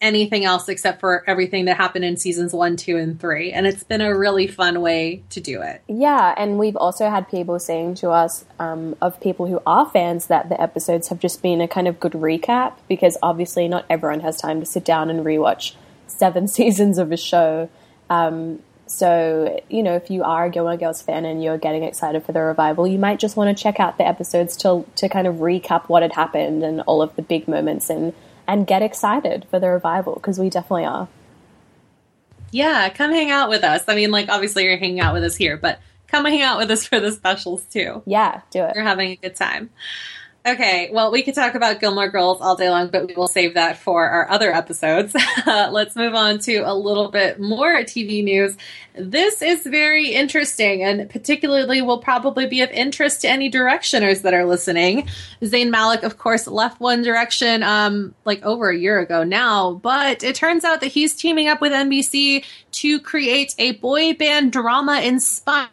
anything else except for everything that happened in seasons 1, 2, and 3. And it's been a really fun way to do it. Yeah, and we've also had people saying to us, of people who are fans, that the episodes have just been a kind of good recap, because obviously not everyone has time to sit down and rewatch 7 seasons of a show. So, you know, if you are a Gilmore Girls fan and you're getting excited for the revival, you might just want to check out the episodes to kind of recap what had happened and all of the big moments and get excited for the revival, because we definitely are. Yeah, come hang out with us. I mean, like, obviously you're hanging out with us here, but come hang out with us for the specials too. Yeah, do it. We're having a good time. Okay, well, we could talk about Gilmore Girls all day long, but we will save that for our other episodes. Let's move on to a little bit more TV news. This is very interesting, and particularly will probably be of interest to any Directioners that are listening. Zayn Malik, of course, left One Direction like over a year ago now, but it turns out that he's teaming up with NBC to create a boy band drama inspired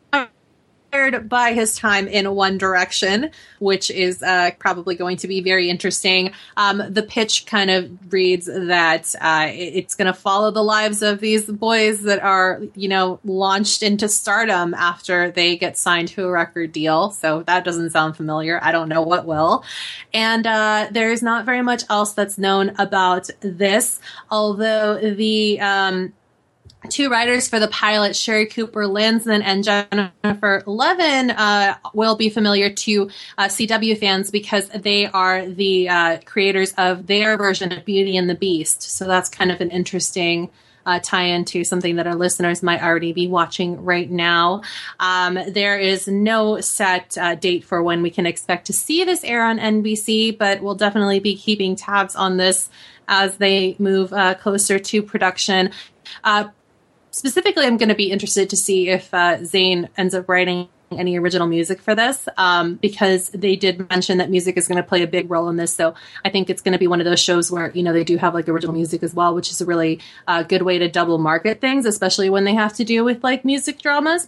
by his time in One Direction, which is probably going to be very interesting. The pitch kind of reads that it's going to follow the lives of these boys that are, you know, launched into stardom after they get signed to a record deal. So that doesn't sound familiar. I don't know what will. And there's not very much else that's known about this, although the two writers for the pilot, Sherry Cooper Lanson and Jennifer Levin, will be familiar to CW fans because they are the creators of their version of Beauty and the Beast. So that's kind of an interesting tie-in to something that our listeners might already be watching right now. There is no set date for when we can expect to see this air on NBC, but we'll definitely be keeping tabs on this as they move closer to production. Specifically, I'm going to be interested to see if Zayn ends up writing any original music for this, because they did mention that music is going to play a big role in this. So I think it's going to be one of those shows where, you know, they do have like original music as well, which is a really good way to double market things, especially when they have to do with like music dramas.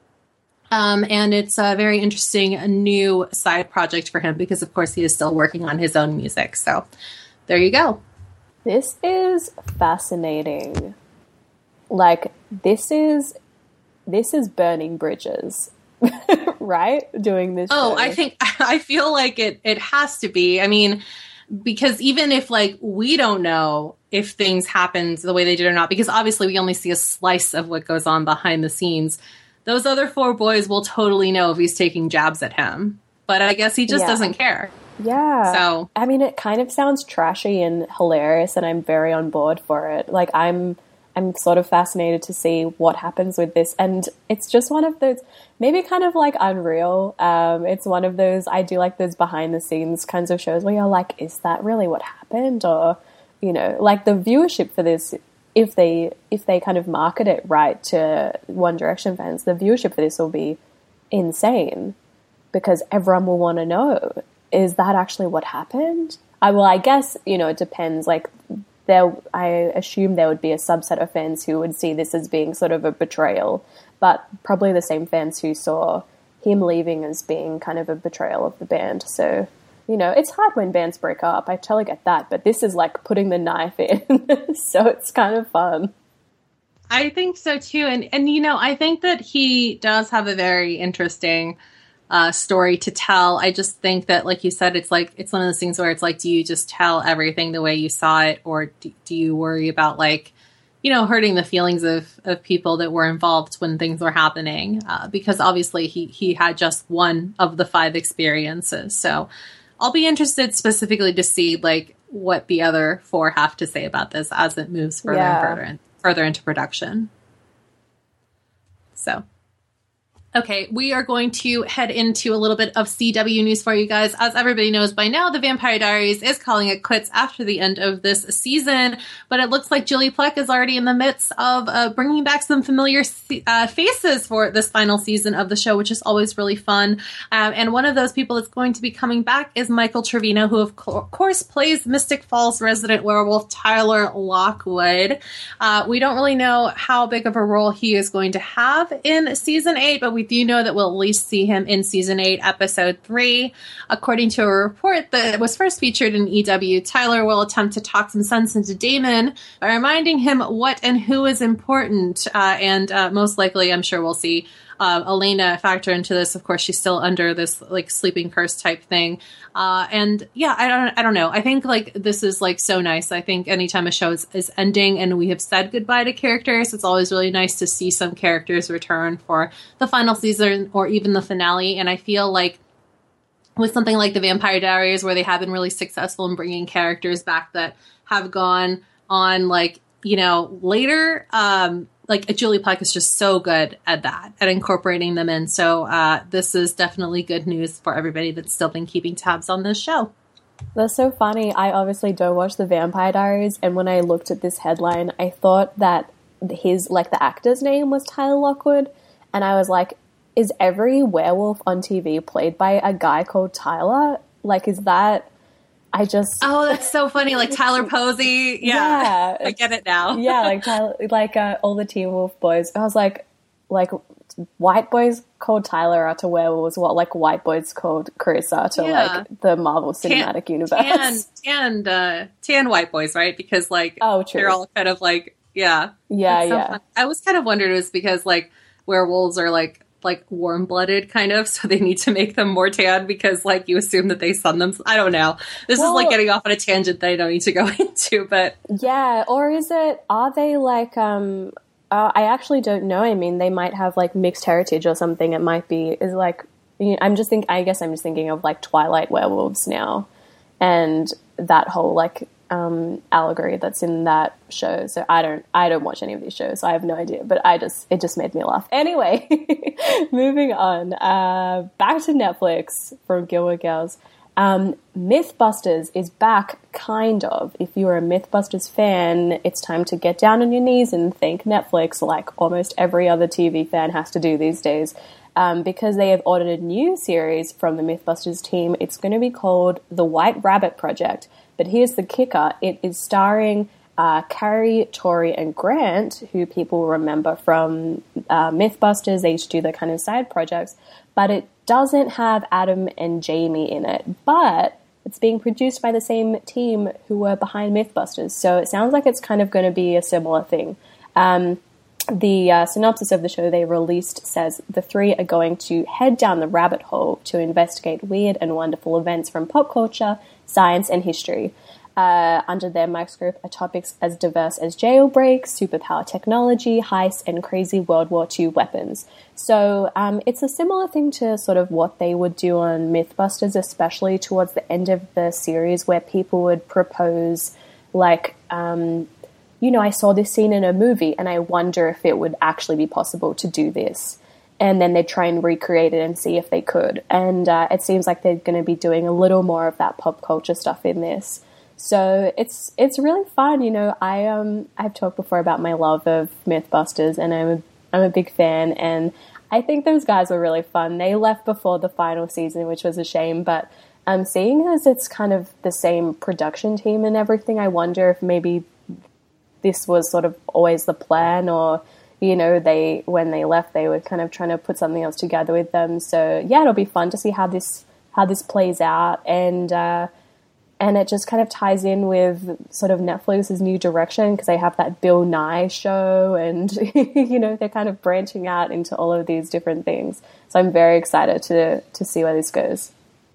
And it's a very interesting new side project for him because, of course, he is still working on his own music. So there you go. This is fascinating. Like, this is burning bridges, right? Doing this show. I feel like it has to be. I mean, because even if, like, we don't know if things happened the way they did or not, because obviously we only see a slice of what goes on behind the scenes, those other 4 boys will totally know if he's taking jabs at him. But I guess he just doesn't care. Yeah. So, I mean, it kind of sounds trashy and hilarious, and I'm very on board for it. Like, I'm sort of fascinated to see what happens with this. And it's just one of those, maybe kind of like Unreal. It's one of those, I do like those behind the scenes kinds of shows where you're like, is that really what happened? Or, you know, like the viewership for this, if they kind of market it right to One Direction fans, the viewership for this will be insane because everyone will want to know, is that actually what happened? I guess, you know, it depends. Like, I assume there would be a subset of fans who would see this as being sort of a betrayal, but probably the same fans who saw him leaving as being kind of a betrayal of the band. So, you know, it's hard when bands break up. I totally get that, but this is like putting the knife in, so it's kind of fun. I think so too, and you know, I think that he does have a very interesting story to tell. I just think that, like you said, it's one of those things where it's like, do you just tell everything the way you saw it, or do you worry about, like, you know, hurting the feelings of people that were involved when things were happening? Because obviously he had just one of the 5 experiences. So I'll be interested specifically to see like what the other 4 have to say about this as it moves further and further into production. So. Okay, we are going to head into a little bit of CW news for you guys. As everybody knows by now, The Vampire Diaries is calling it quits after the end of this season, but it looks like Julie Plec is already in the midst of bringing back some familiar faces for this final season of the show, which is always really fun. And one of those people that's going to be coming back is Michael Trevino, who of course plays Mystic Falls resident werewolf Tyler Lockwood. We don't really know how big of a role he is going to have in season 8, but we we do know that we'll at least see him in season 8, episode 3. According to a report that was first featured in EW, Tyler will attempt to talk some sense into Damon by reminding him what and who is important. And most likely, I'm sure we'll see Elena factor into this. Of course, she's still under this like sleeping curse type thing. And yeah, I don't know. I think like this is like so nice. I think anytime a show is ending and we have said goodbye to characters, it's always really nice to see some characters return for the final season or even the finale. And I feel like with something like the Vampire Diaries, where they have been really successful in bringing characters back that have gone on like, you know, later, like Julie Plec is just so good at that, at incorporating them in. So this is definitely good news for everybody that's still been keeping tabs on this show. That's so funny. I obviously don't watch the Vampire Diaries, and when I looked at this headline, I thought that his, like, the actor's name was Tyler Lockwood, and I was like, is every werewolf on TV played by a guy called Tyler? Like, is that... Oh, that's so funny. Like Tyler Posey. Yeah. I get it now. Yeah, like Tyler, like all the Teen Wolf boys. I was like white boys called Tyler are to werewolves, what like white boys called Chris are to like the Marvel Cinematic Universe. Tan white boys, right? Because like true. They're all kind of like yeah. Fun. I was kind of wondered it was because like werewolves are like warm-blooded kind of, so they need to make them more tan because like you assume that they sun them. I don't know. This is like getting off on a tangent that I don't need to go into, but yeah. Or are they like I actually don't know. I mean, they might have like mixed heritage or something. It might be is like, you know, I guess I'm just thinking of like Twilight werewolves now and that whole like allegory that's in that show. So I don't watch any of these shows, so I have no idea, but it just made me laugh. Anyway, moving on, back to Netflix from Gilmore Girls. Mythbusters is back, kind of. If you're a Mythbusters fan, it's time to get down on your knees and thank Netflix, like almost every other TV fan has to do these days, because they have ordered a new series from the Mythbusters team. It's going to be called The White Rabbit Project. But here's the kicker. It is starring Carrie, Tori, and Grant, who people remember from Mythbusters. They used to do the kind of side projects. But it doesn't have Adam and Jamie in it. But it's being produced by the same team who were behind Mythbusters. So it sounds like it's kind of going to be a similar thing. The synopsis of the show they released says the three are going to head down the rabbit hole to investigate weird and wonderful events from pop culture, science, and history. Under their microscope are topics as diverse as jailbreaks, superpower technology, heists, and crazy World War II weapons. So it's a similar thing to sort of what they would do on Mythbusters, especially towards the end of the series where people would propose like... you know, I saw this scene in a movie and I wonder if it would actually be possible to do this. And then they'd try and recreate it and see if they could. And it seems like they're going to be doing a little more of that pop culture stuff in this. So it's really fun. You know, I've talked before about my love of Mythbusters, and I'm a big fan. And I think those guys were really fun. They left before the final season, which was a shame. But seeing as it's kind of the same production team and everything, I wonder if maybe this was sort of always the plan, or, you know, when they left, they were kind of trying to put something else together with them. So yeah, it'll be fun to see how this plays out. And it just kind of ties in with sort of Netflix's new direction, because they have that Bill Nye show and, you know, they're kind of branching out into all of these different things. So I'm very excited to see where this goes.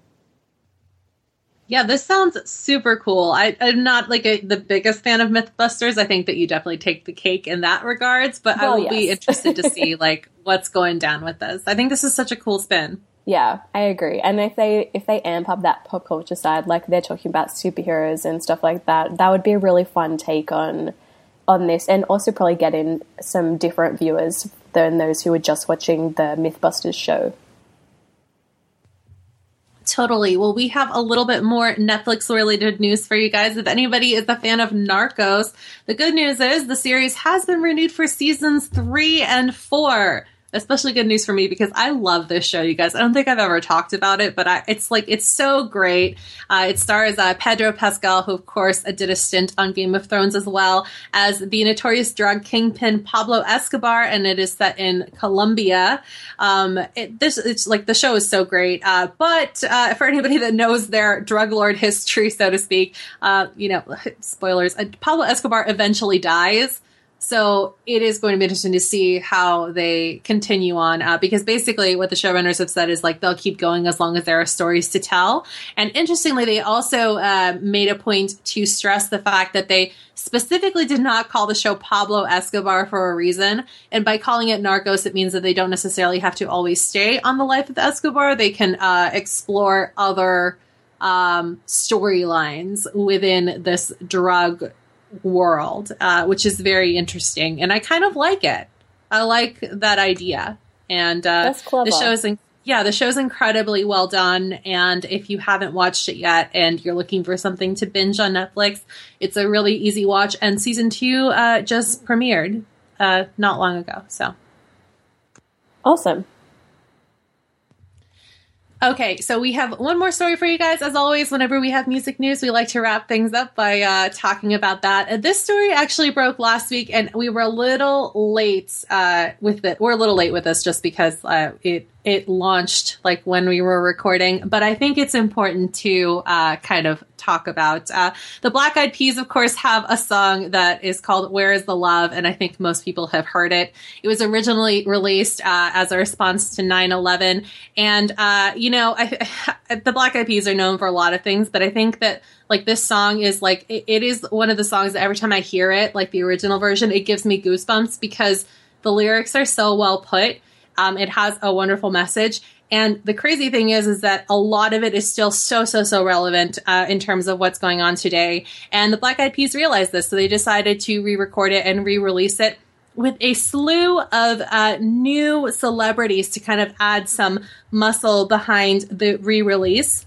Yeah, this sounds super cool. I'm not like the biggest fan of Mythbusters. I think that you definitely take the cake in that regards, but I will be interested to see like what's going down with this. I think this is such a cool spin. Yeah, I agree. And if they amp up that pop culture side, like they're talking about superheroes and stuff like that, that would be a really fun take on this, and also probably get in some different viewers than those who were just watching the Mythbusters show. Totally. Well, we have a little bit more Netflix-related news for you guys. If anybody is a fan of Narcos, the good news is the series has been renewed for seasons 3 and 4. especially good news for me because I love this show, you guys. I don't think I've ever talked about it, but it's so great. It stars Pedro Pascal, who of course did a stint on Game of Thrones, as well as the notorious drug kingpin Pablo Escobar, and it is set in Colombia. The show is so great, but for anybody that knows their drug lord history, so to speak, spoilers, Pablo Escobar eventually dies. So it is going to be interesting to see how they continue on, because basically what the showrunners have said is like they'll keep going as long as there are stories to tell. And interestingly, they also made a point to stress the fact that they specifically did not call the show Pablo Escobar for a reason. And by calling it Narcos, it means that they don't necessarily have to always stay on the life of Escobar. They can explore other storylines within this drug world, which is very interesting, and I kind of like it. I like that idea, and that's clever. The show's incredibly well done. And if you haven't watched it yet, and you're looking for something to binge on Netflix, it's a really easy watch. And season 2 just premiered not long ago. So awesome. Okay, so we have one more story for you guys. As always, whenever we have music news, we like to wrap things up by talking about that. This story actually broke last week, and we were a little late with it. We're a little late with this just because it launched like when we were recording. But I think it's important to kind of talk about. The Black Eyed Peas, of course, have a song that is called Where Is the Love? And I think most people have heard it. It was originally released as a response to 9/11. And, the Black Eyed Peas are known for a lot of things, but I think that like this song is like, it is one of the songs that every time I hear it, like the original version, it gives me goosebumps because the lyrics are so well put. It has a wonderful message. And the crazy thing is that a lot of it is still so relevant in terms of what's going on today. And the Black Eyed Peas realized this, so they decided to re-record it and re-release it with a slew of new celebrities to kind of add some muscle behind the re-release.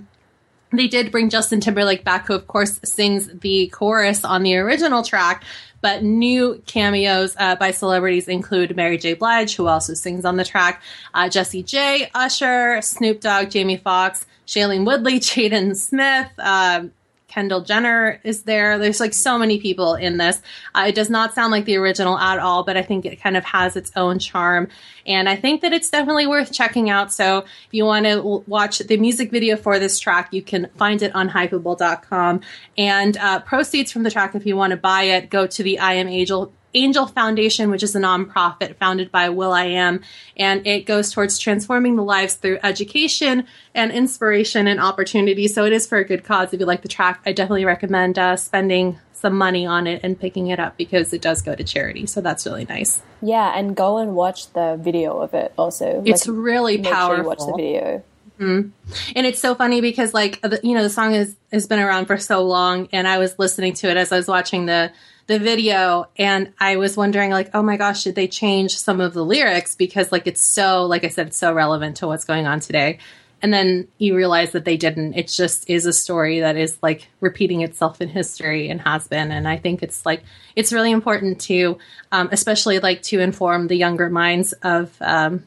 They did bring Justin Timberlake back, who of course sings the chorus on the original track. But new cameos by celebrities include Mary J. Blige, who also sings on the track, Jessie J, Usher, Snoop Dogg, Jamie Foxx, Shailene Woodley, Jaden Smith, Kendall Jenner is there. There's like so many people in this. It does not sound like the original at all, but I think it kind of has its own charm. And I think that it's definitely worth checking out. So if you want to watch the music video for this track, you can find it on Hypable.com. And proceeds from the track, if you want to buy it, go to the I Am Angel Foundation, which is a nonprofit founded by will.i.am, and it goes towards transforming the lives through education and inspiration and opportunity. So it is for a good cause. If you like the track, I definitely recommend spending some money on it and picking it up because it does go to charity. So that's really nice. Yeah, and go and watch the video of it also. It's really powerful. Sure you watch the video. Mm-hmm. And it's so funny because the song has been around for so long, and I was listening to it as I was watching the video, and I was wondering, like, oh my gosh, did they change some of the lyrics? Because, like, it's so, like I said, it's so relevant to what's going on today. And then you realize that they didn't. It just is a story that is, like, repeating itself in history and has been. And I think it's, like, it's really important to, especially, like, to inform the younger minds of, the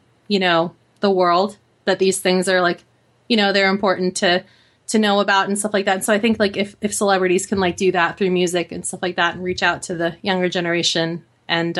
world, that these things are, like, they're important to know about and stuff like that. And so I think like if celebrities can like do that through music and stuff like that and reach out to the younger generation and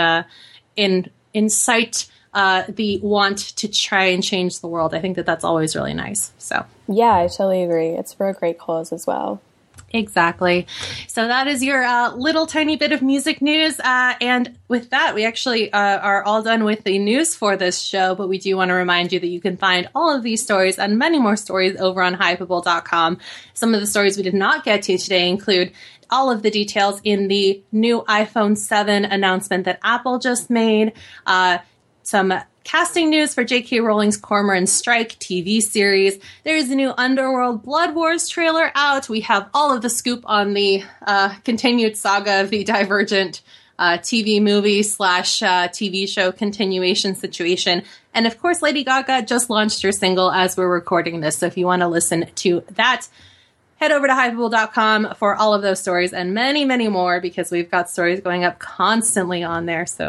incite the want to try and change the world, I think that that's always really nice. So yeah, I totally agree. It's for a great cause as well. Exactly. So that is your little tiny bit of music news. And with that, we actually are all done with the news for this show. But we do want to remind you that you can find all of these stories and many more stories over on Hypable.com. Some of the stories we did not get to today include all of the details in the new iPhone 7 announcement that Apple just made, some casting news for J.K. Rowling's Cormoran Strike TV series. There's a new Underworld Blood Wars trailer out. We have all of the scoop on the continued saga of the Divergent TV movie / TV show continuation situation. And of course, Lady Gaga just launched her single as we're recording this. So if you want to listen to that, head over to Hypable.com for all of those stories and many, many more, because we've got stories going up constantly on there. So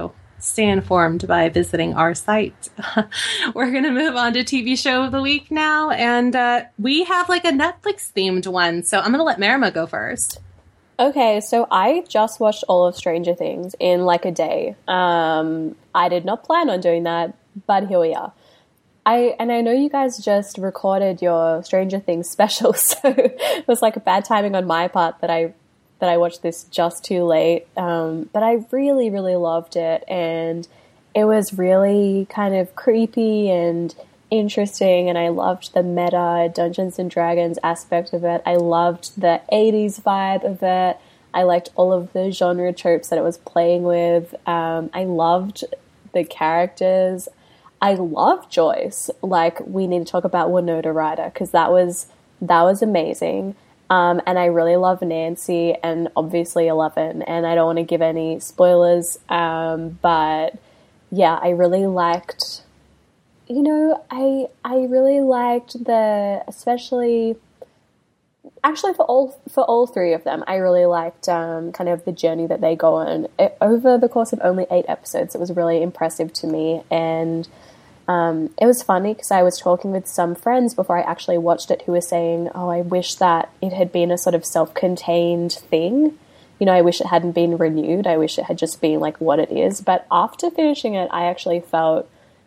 stay informed by visiting our site. We're going to move on to TV show of the week now, and we have like a Netflix themed one, so I'm going to let Marima go first. Okay, so I just watched all of Stranger Things in like a day. I did not plan on doing that, but here we are. I know you guys just recorded your Stranger Things special, so it was like a bad timing on my part that I watched this just too late. But I really, really loved it, and it was really kind of creepy and interesting, and I loved the meta Dungeons and Dragons aspect of it. I loved the 80s vibe of it. I liked all of the genre tropes that it was playing with. I loved the characters. I love Joyce. Like, we need to talk about Winona Ryder, because that was amazing. And I really love Nancy and obviously Eleven, and I don't want to give any spoilers, but yeah, I really liked, I really liked especially actually for all three of them, I really liked kind of the journey that they go on. Over the course of only 8 episodes, it was really impressive to me, and it was funny because I was talking with some friends before I actually watched it who were saying, oh, I wish that it had been a sort of self-contained thing. I wish it hadn't been renewed. I wish it had just been like what it is. But after finishing it, I actually felt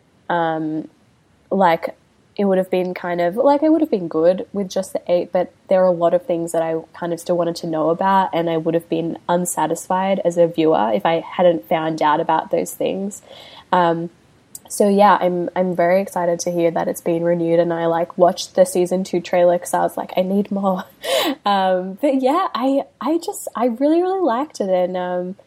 like it would have been kind of like it would have been good with just the 8, but there are a lot of things that I kind of still wanted to know about, and I would have been unsatisfied as a viewer if I hadn't found out about those things. So yeah, I'm very excited to hear that it's been renewed, and I like watched the season 2 trailer because I was like, I need more. But yeah, I really, really liked it, and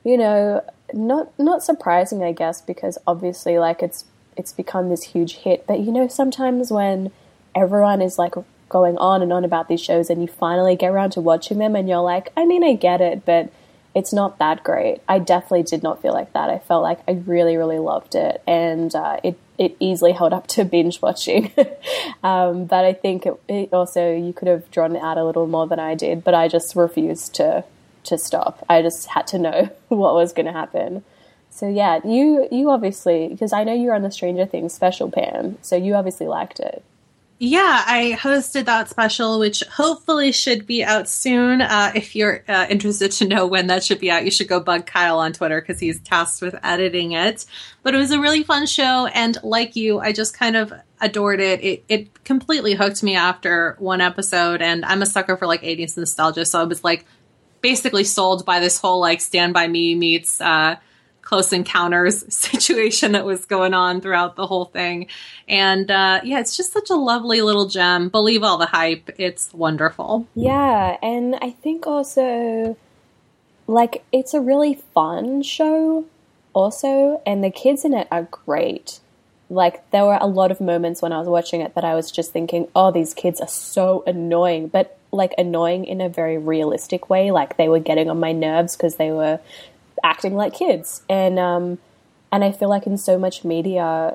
not surprising, I guess, because obviously like it's become this huge hit. But sometimes when everyone is like going on and on about these shows, and you finally get around to watching them, and you're like, I mean, I get it, but it's not that great. I definitely did not feel like that. I felt like I really, really loved it, and it easily held up to binge watching. But I think it also, you could have drawn it out a little more than I did, but I just refused to stop. I just had to know what was going to happen. So yeah, you obviously, because I know you're on the Stranger Things special, Pam, so you obviously liked it. Yeah, I hosted that special, which hopefully should be out soon. If you're interested to know when that should be out, you should go bug Kyle on Twitter because he's tasked with editing it. But it was a really fun show, and like you, I just kind of adored it. It completely hooked me after one episode, and I'm a sucker for like 80s nostalgia, so I was like basically sold by this whole like Stand By Me meets Close Encounters situation that was going on throughout the whole thing. And yeah, it's just such a lovely little gem. Believe all the hype. It's wonderful. Yeah, and I think also, like, it's a really fun show also, and the kids in it are great. Like, there were a lot of moments when I was watching it that I was just thinking, oh, these kids are so annoying, but like annoying in a very realistic way. Like, they were getting on my nerves because they were acting like kids, and I feel like in so much media,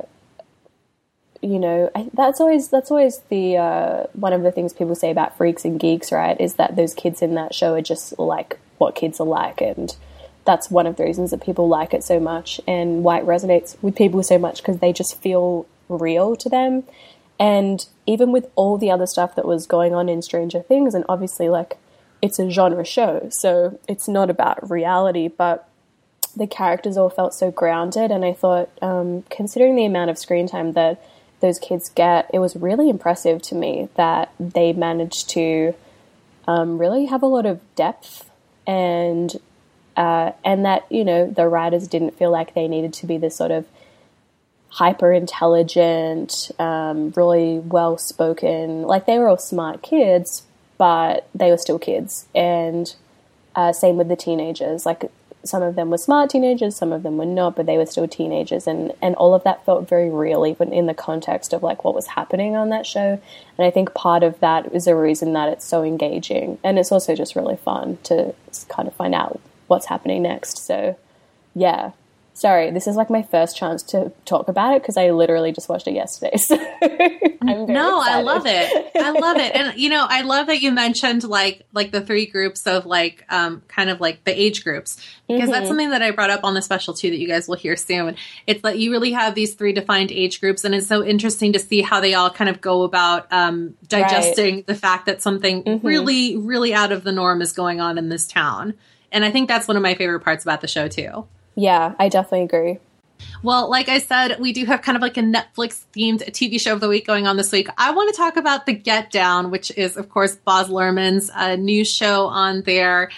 that's always the one of the things people say about Freaks and Geeks, right? Is that those kids in that show are just like what kids are like, and that's one of the reasons that people like it so much, and why it resonates with people so much, because they just feel real to them. And even with all the other stuff that was going on in Stranger Things, and obviously like it's a genre show, so it's not about reality, but the characters all felt so grounded, and I thought, considering the amount of screen time that those kids get, it was really impressive to me that they managed to really have a lot of depth, and that, the writers didn't feel like they needed to be this sort of hyper-intelligent, really well-spoken, like they were all smart kids, but they were still kids. And same with the teenagers, like some of them were smart teenagers, some of them were not, but they were still teenagers, and all of that felt very real, even in the context of like what was happening on that show. And I think part of that is the reason that it's so engaging, and it's also just really fun to kind of find out what's happening next. So yeah, Sorry, this is like my first chance to talk about it because I literally just watched it yesterday. So I'm very excited. I love it. I love it. And, you know, I love that you mentioned like the three groups of like, kind of like the age groups, because that's something that I brought up on the special too, that you guys will hear soon. It's that you really have these three defined age groups. And it's so interesting to see how they all kind of go about, digesting the fact that something really, really out of the norm is going on in this town. And I think that's one of my favorite parts about the show too. Yeah, I definitely agree. Well, like I said, we do have kind of like a Netflix-themed TV show of the week going on this week. I want to talk about The Get Down, which is, of course, Baz Luhrmann's new show on there.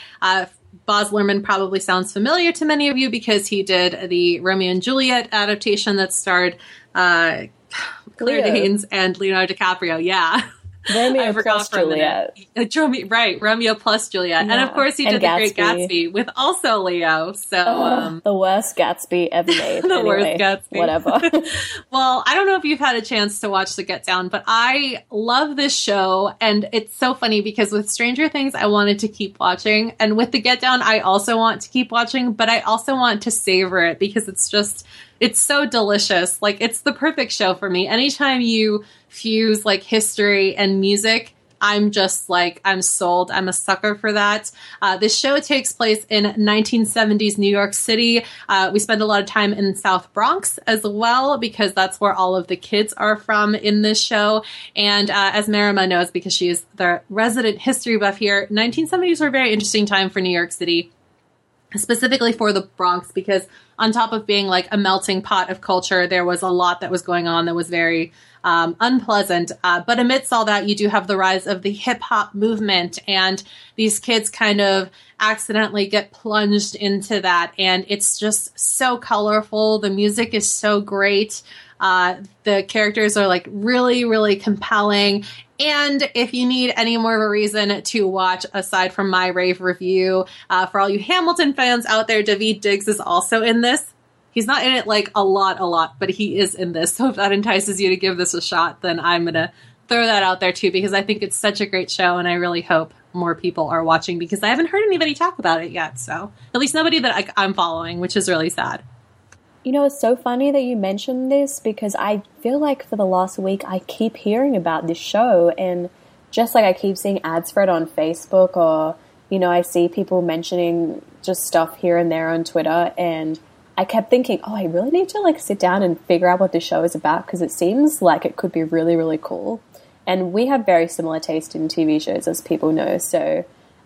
Baz Luhrmann probably sounds familiar to many of you because he did the Romeo and Juliet adaptation that starred Claire Danes and Leonardo DiCaprio. Yeah. Romeo plus Juliet. Romeo plus Juliet. Yeah. And of course he did The Great Gatsby with also Leo. So the worst Gatsby ever made. Worst Gatsby. Whatever. Well, I don't know if you've had a chance to watch The Get Down, but I love this show. And it's so funny because with Stranger Things, I wanted to keep watching. And with The Get Down, I also want to keep watching, but I also want to savor it because it's so delicious. Like, it's the perfect show for me. Anytime you fuse like history and music, I'm just like, I'm sold. I'm a sucker for that. This show takes place in 1970s New York City. We spend a lot of time in South Bronx as well, because that's where all of the kids are from in this show. And as Marima knows, because she is the resident history buff here, 1970s were a very interesting time for New York City, specifically for the Bronx, because on top of being like a melting pot of culture, there was a lot that was going on that was very unpleasant. But amidst all that, you do have the rise of the hip hop movement, and these kids kind of accidentally get plunged into that. And it's just so colorful. The music is so great. The characters are like really, really compelling. And if you need any more of a reason to watch, aside from my rave review, for all you Hamilton fans out there, Daveed Diggs is also in this. He's not in it like a lot, but he is in this. So if that entices you to give this a shot, then I'm going to throw that out there too, because I think it's such a great show. And I really hope more people are watching, because I haven't heard anybody talk about it yet. So at least nobody that I'm following, which is really sad. You know, it's so funny that you mentioned this, because I feel like for the last week I keep hearing about this show, and just like I keep seeing ads for it on Facebook, or, you know, I see people mentioning just stuff here and there on Twitter, and I kept thinking, I really need to like sit down and figure out what the show is about, because it seems like it could be really, really cool. And we have very similar taste in TV shows, as people know, so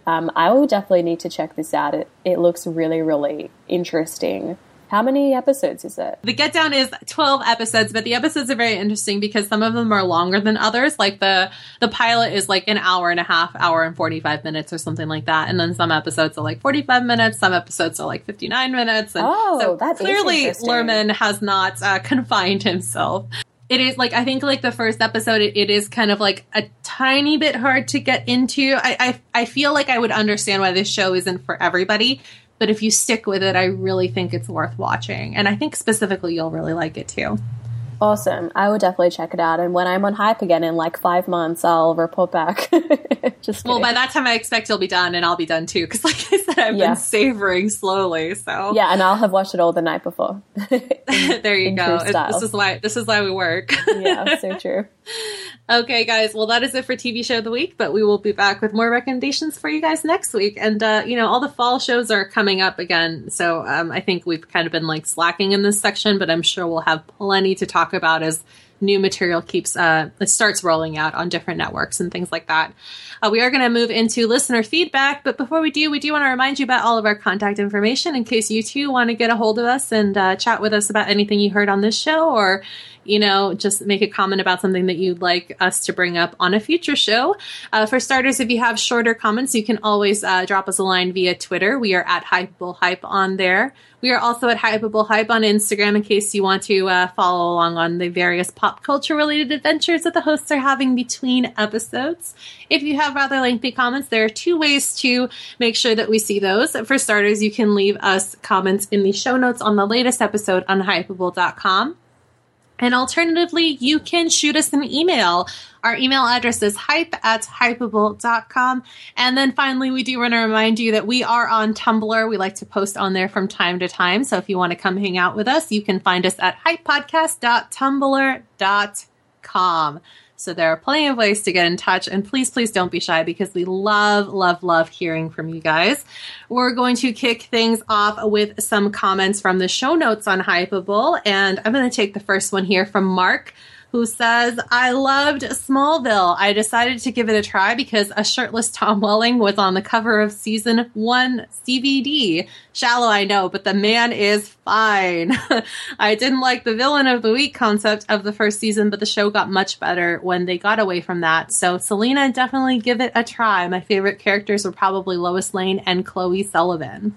I will definitely need to check this out. It looks really, really interesting. How many episodes is it? The Get Down is 12 episodes, but the episodes are very interesting because some of them are longer than others. Like the pilot is like an hour and a half, hour and 45 minutes or something like that. And then some episodes are like 45 minutes. Some episodes are like 59 minutes. And so that's clearly Luhrmann has not confined himself. It is like, I think like the first episode, it is kind of like a tiny bit hard to get into. I feel like I would understand why this show isn't for everybody. But if you stick with it, I really think it's worth watching. And I think specifically you'll really like it too. Awesome. I will definitely check it out. And when I'm on Hype again in like 5 months, I'll report back. Just kidding. Well, by that time I expect you'll be done, and I'll be done too. Because like I said, I've been savoring slowly. So yeah, and I'll have watched it all the night before. There you go. This is why we work. Yeah, so true. Okay, guys. Well, that is it for TV Show of the Week, but we will be back with more recommendations for you guys next week. And, all the fall shows are coming up again. So I think we've kind of been like slacking in this section, but I'm sure we'll have plenty to talk about as new material starts rolling out on different networks and things like that. We are going to move into listener feedback, but before we do want to remind you about all of our contact information in case you too want to get a hold of us and chat with us about anything you heard on this show, or just make a comment about something that you'd like us to bring up on a future show. For starters, if you have shorter comments, you can always drop us a line via Twitter. We are at Hypeable Hype on there. We are also at Hypeable Hype on Instagram in case you want to follow along on the various pop culture related adventures that the hosts are having between episodes. If you have rather lengthy comments, there are 2 ways to make sure that we see those. For starters, you can leave us comments in the show notes on the latest episode on Hypeable.com. And alternatively, you can shoot us an email. Our email address is hype@hypable.com. And then finally, we do want to remind you that we are on Tumblr. We like to post on there from time to time. So if you want to come hang out with us, you can find us at hypepodcast.tumblr.com. So there are plenty of ways to get in touch. And please, please don't be shy because we love, love, love hearing from you guys. We're going to kick things off with some comments from the show notes on Hypable. And I'm going to take the first one here from Mark, who says, I loved Smallville. I decided to give it a try because a shirtless Tom Welling was on the cover of season 1 CVD. Shallow, I know, but the man is fine. I didn't like the villain of the week concept of the first season, but the show got much better when they got away from that. So Selena, definitely give it a try. My favorite characters were probably Lois Lane and Chloe Sullivan.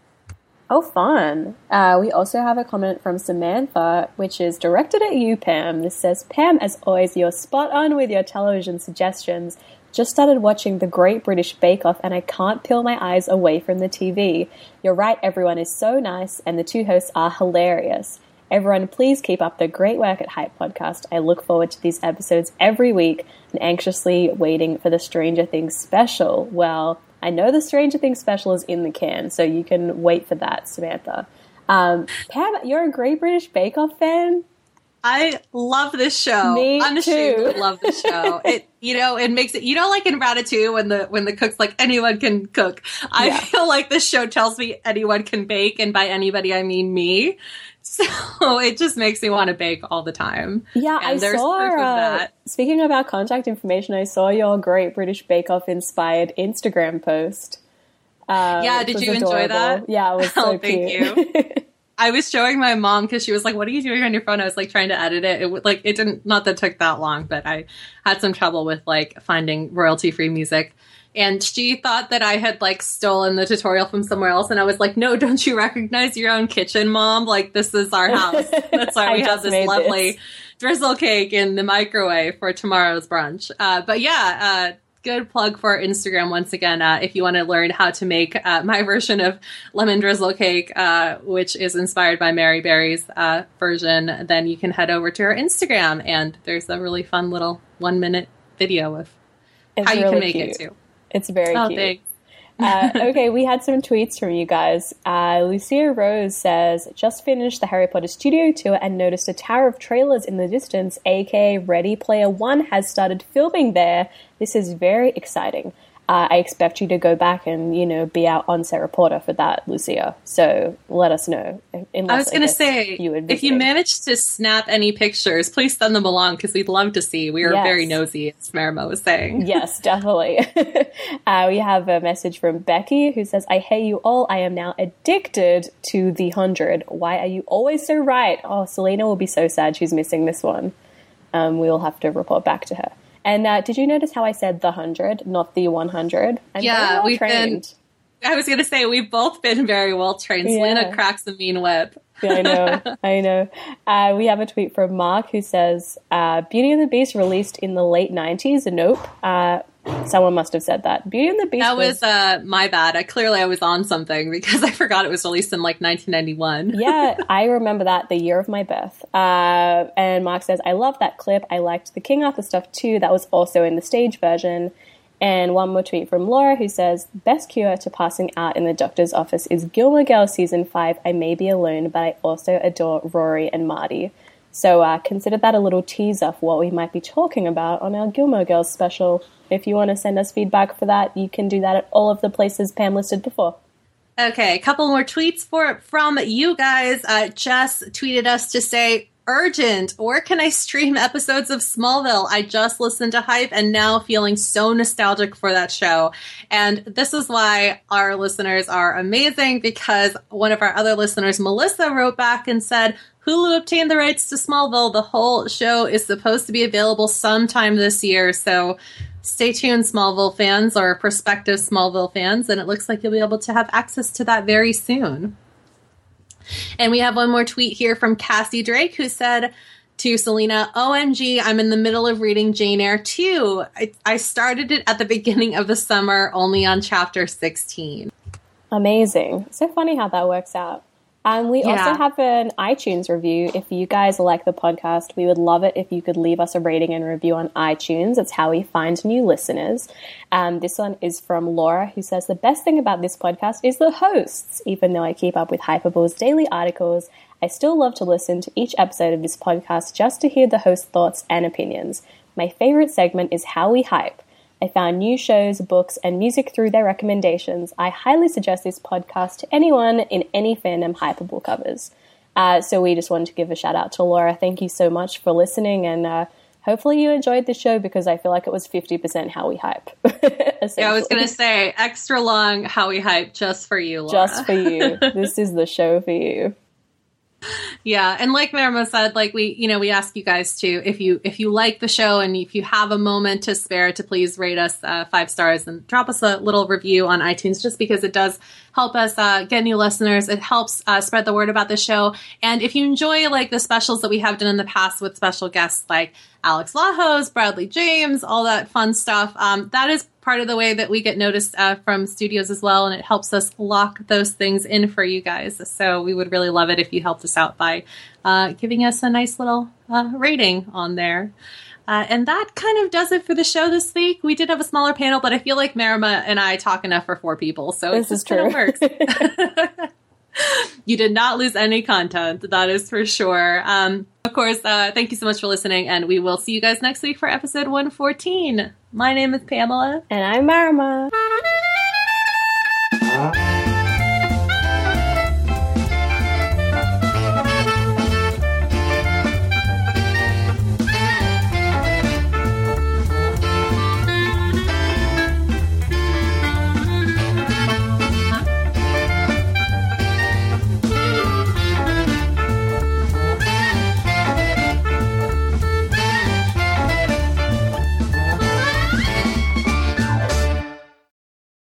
Oh, fun. We also have a comment from Samantha, which is directed at you, Pam. This says, Pam, as always, you're spot on with your television suggestions. Just started watching The Great British Bake Off, and I can't peel my eyes away from the TV. You're right, everyone is so nice, and the two hosts are hilarious. Everyone, please keep up the great work at Hype Podcast. I look forward to these episodes every week and anxiously waiting for the Stranger Things special. Well, I know the Stranger Things special is in the can, so you can wait for that, Samantha. Pam, you're a Great British Bake Off fan? I love this show. Me Unashamedly too. love this show. It makes it, like in Ratatouille when the cook's like, anyone can cook. I feel like this show tells me anyone can bake, and by anybody I mean me. So it just makes me want to bake all the time. Yeah, and there's proof of that. Speaking of our contact information, I saw your Great British Bake Off inspired Instagram post. Did you enjoy that? Yeah, it was so thank cute. you. I was showing my mom because she was like, what are you doing on your phone? I was like trying to edit it. It didn't, not that it took that long, but I had some trouble with like finding royalty free music. And she thought that I had like stolen the tutorial from somewhere else. And I was like, no, don't you recognize your own kitchen, Mom? Like, this is our house. That's why we have this lovely drizzle cake in the microwave for tomorrow's brunch. Good plug for Instagram once again. If you want to learn how to make my version of lemon drizzle cake, which is inspired by Mary Berry's version, then you can head over to her Instagram. And there's a really fun little 1-minute video of how you can make it too. It's very cute. Thanks. Okay, we had some tweets from you guys. Lucia Rose says, just finished the Harry Potter studio tour and noticed a tower of trailers in the distance, aka Ready Player One has started filming there. This is very exciting. I expect you to go back and, be our on-set reporter for that, Lucia. So let us know. I was going to say, if you manage to snap any pictures, please send them along because we'd love to see. We are very nosy, as Marimo was saying. Yes, definitely. We have a message from Becky who says, I hate you all. I am now addicted to The 100. Why are you always so right? Oh, Selena will be so sad she's missing this one. We'll have to report back to her. And did you notice how I said the 100, not the 100? I'm we've trained. I was going to say, we've both been very well trained. Selena cracks a mean whip. Yeah, I know. We have a tweet from Mark who says, Beauty and the Beast released in the late 90s. Nope. Someone must have said that. Beauty and the Beast was my bad. I was on something because I forgot it was released in like 1991. Yeah, I remember that, the year of my birth. And Mark says, I love that clip. I liked the King Arthur stuff too. That was also in the stage version. And one more tweet from Laura who says, best cure to passing out in the doctor's office is Gilmore Girls Season 5. I may be alone, but I also adore Rory and Marty. So consider that a little teaser for what we might be talking about on our Gilmore Girls special. If you want to send us feedback for that, you can do that at all of the places Pam listed before. Okay, a couple more tweets from you guys. Jess tweeted us to say, urgent, where can I stream episodes of Smallville? I just listened to Hype and now feeling so nostalgic for that show. And this is why our listeners are amazing, because one of our other listeners, Melissa, wrote back and said, Hulu obtained the rights to Smallville. The whole show is supposed to be available sometime this year. So stay tuned, Smallville fans or prospective Smallville fans. And it looks like you'll be able to have access to that very soon. And we have one more tweet here from Cassie Drake, who said to Selena, OMG, I'm in the middle of reading Jane Eyre 2. I started it at the beginning of the summer, only on chapter 16. Amazing. So funny how that works out. We also have an iTunes review. If you guys like the podcast, we would love it if you could leave us a rating and review on iTunes. It's how we find new listeners. This one is from Laura, who says, the best thing about this podcast is the hosts. Even though I keep up with Hypable's daily articles, I still love to listen to each episode of this podcast just to hear the host thoughts and opinions. My favorite segment is How We Hype. I found new shows, books, and music through their recommendations. I highly suggest this podcast to anyone in any fandom Hypable covers. So we just wanted to give a shout out to Laura. Thank you so much for listening, and hopefully you enjoyed the show, because I feel like it was 50% How We Hype. Yeah, I was going to say, extra long How We Hype just for you, Laura. Just for you. This is the show for you. Yeah, and like Marima said, like we ask you guys to, if you like the show and if you have a moment to spare, to please rate us 5 stars and drop us a little review on iTunes, just because it does help us get new listeners. It helps spread the word about the show. And if you enjoy like the specials that we have done in the past with special guests like Alex Lajos, Bradley James, all that fun stuff, that is part of the way that we get noticed from studios as well, and it helps us lock those things in for you guys. So we would really love it if you helped us out by giving us a nice little rating on there. And that kind of does it for the show this week. We did have a smaller panel, but I feel like Marima and I talk enough for 4 people, so this is true. Works. You did not lose any content, that is for sure. Of course, thank you so much for listening, and we will see you guys next week for episode 114. My name is Pamela. And I'm Marima.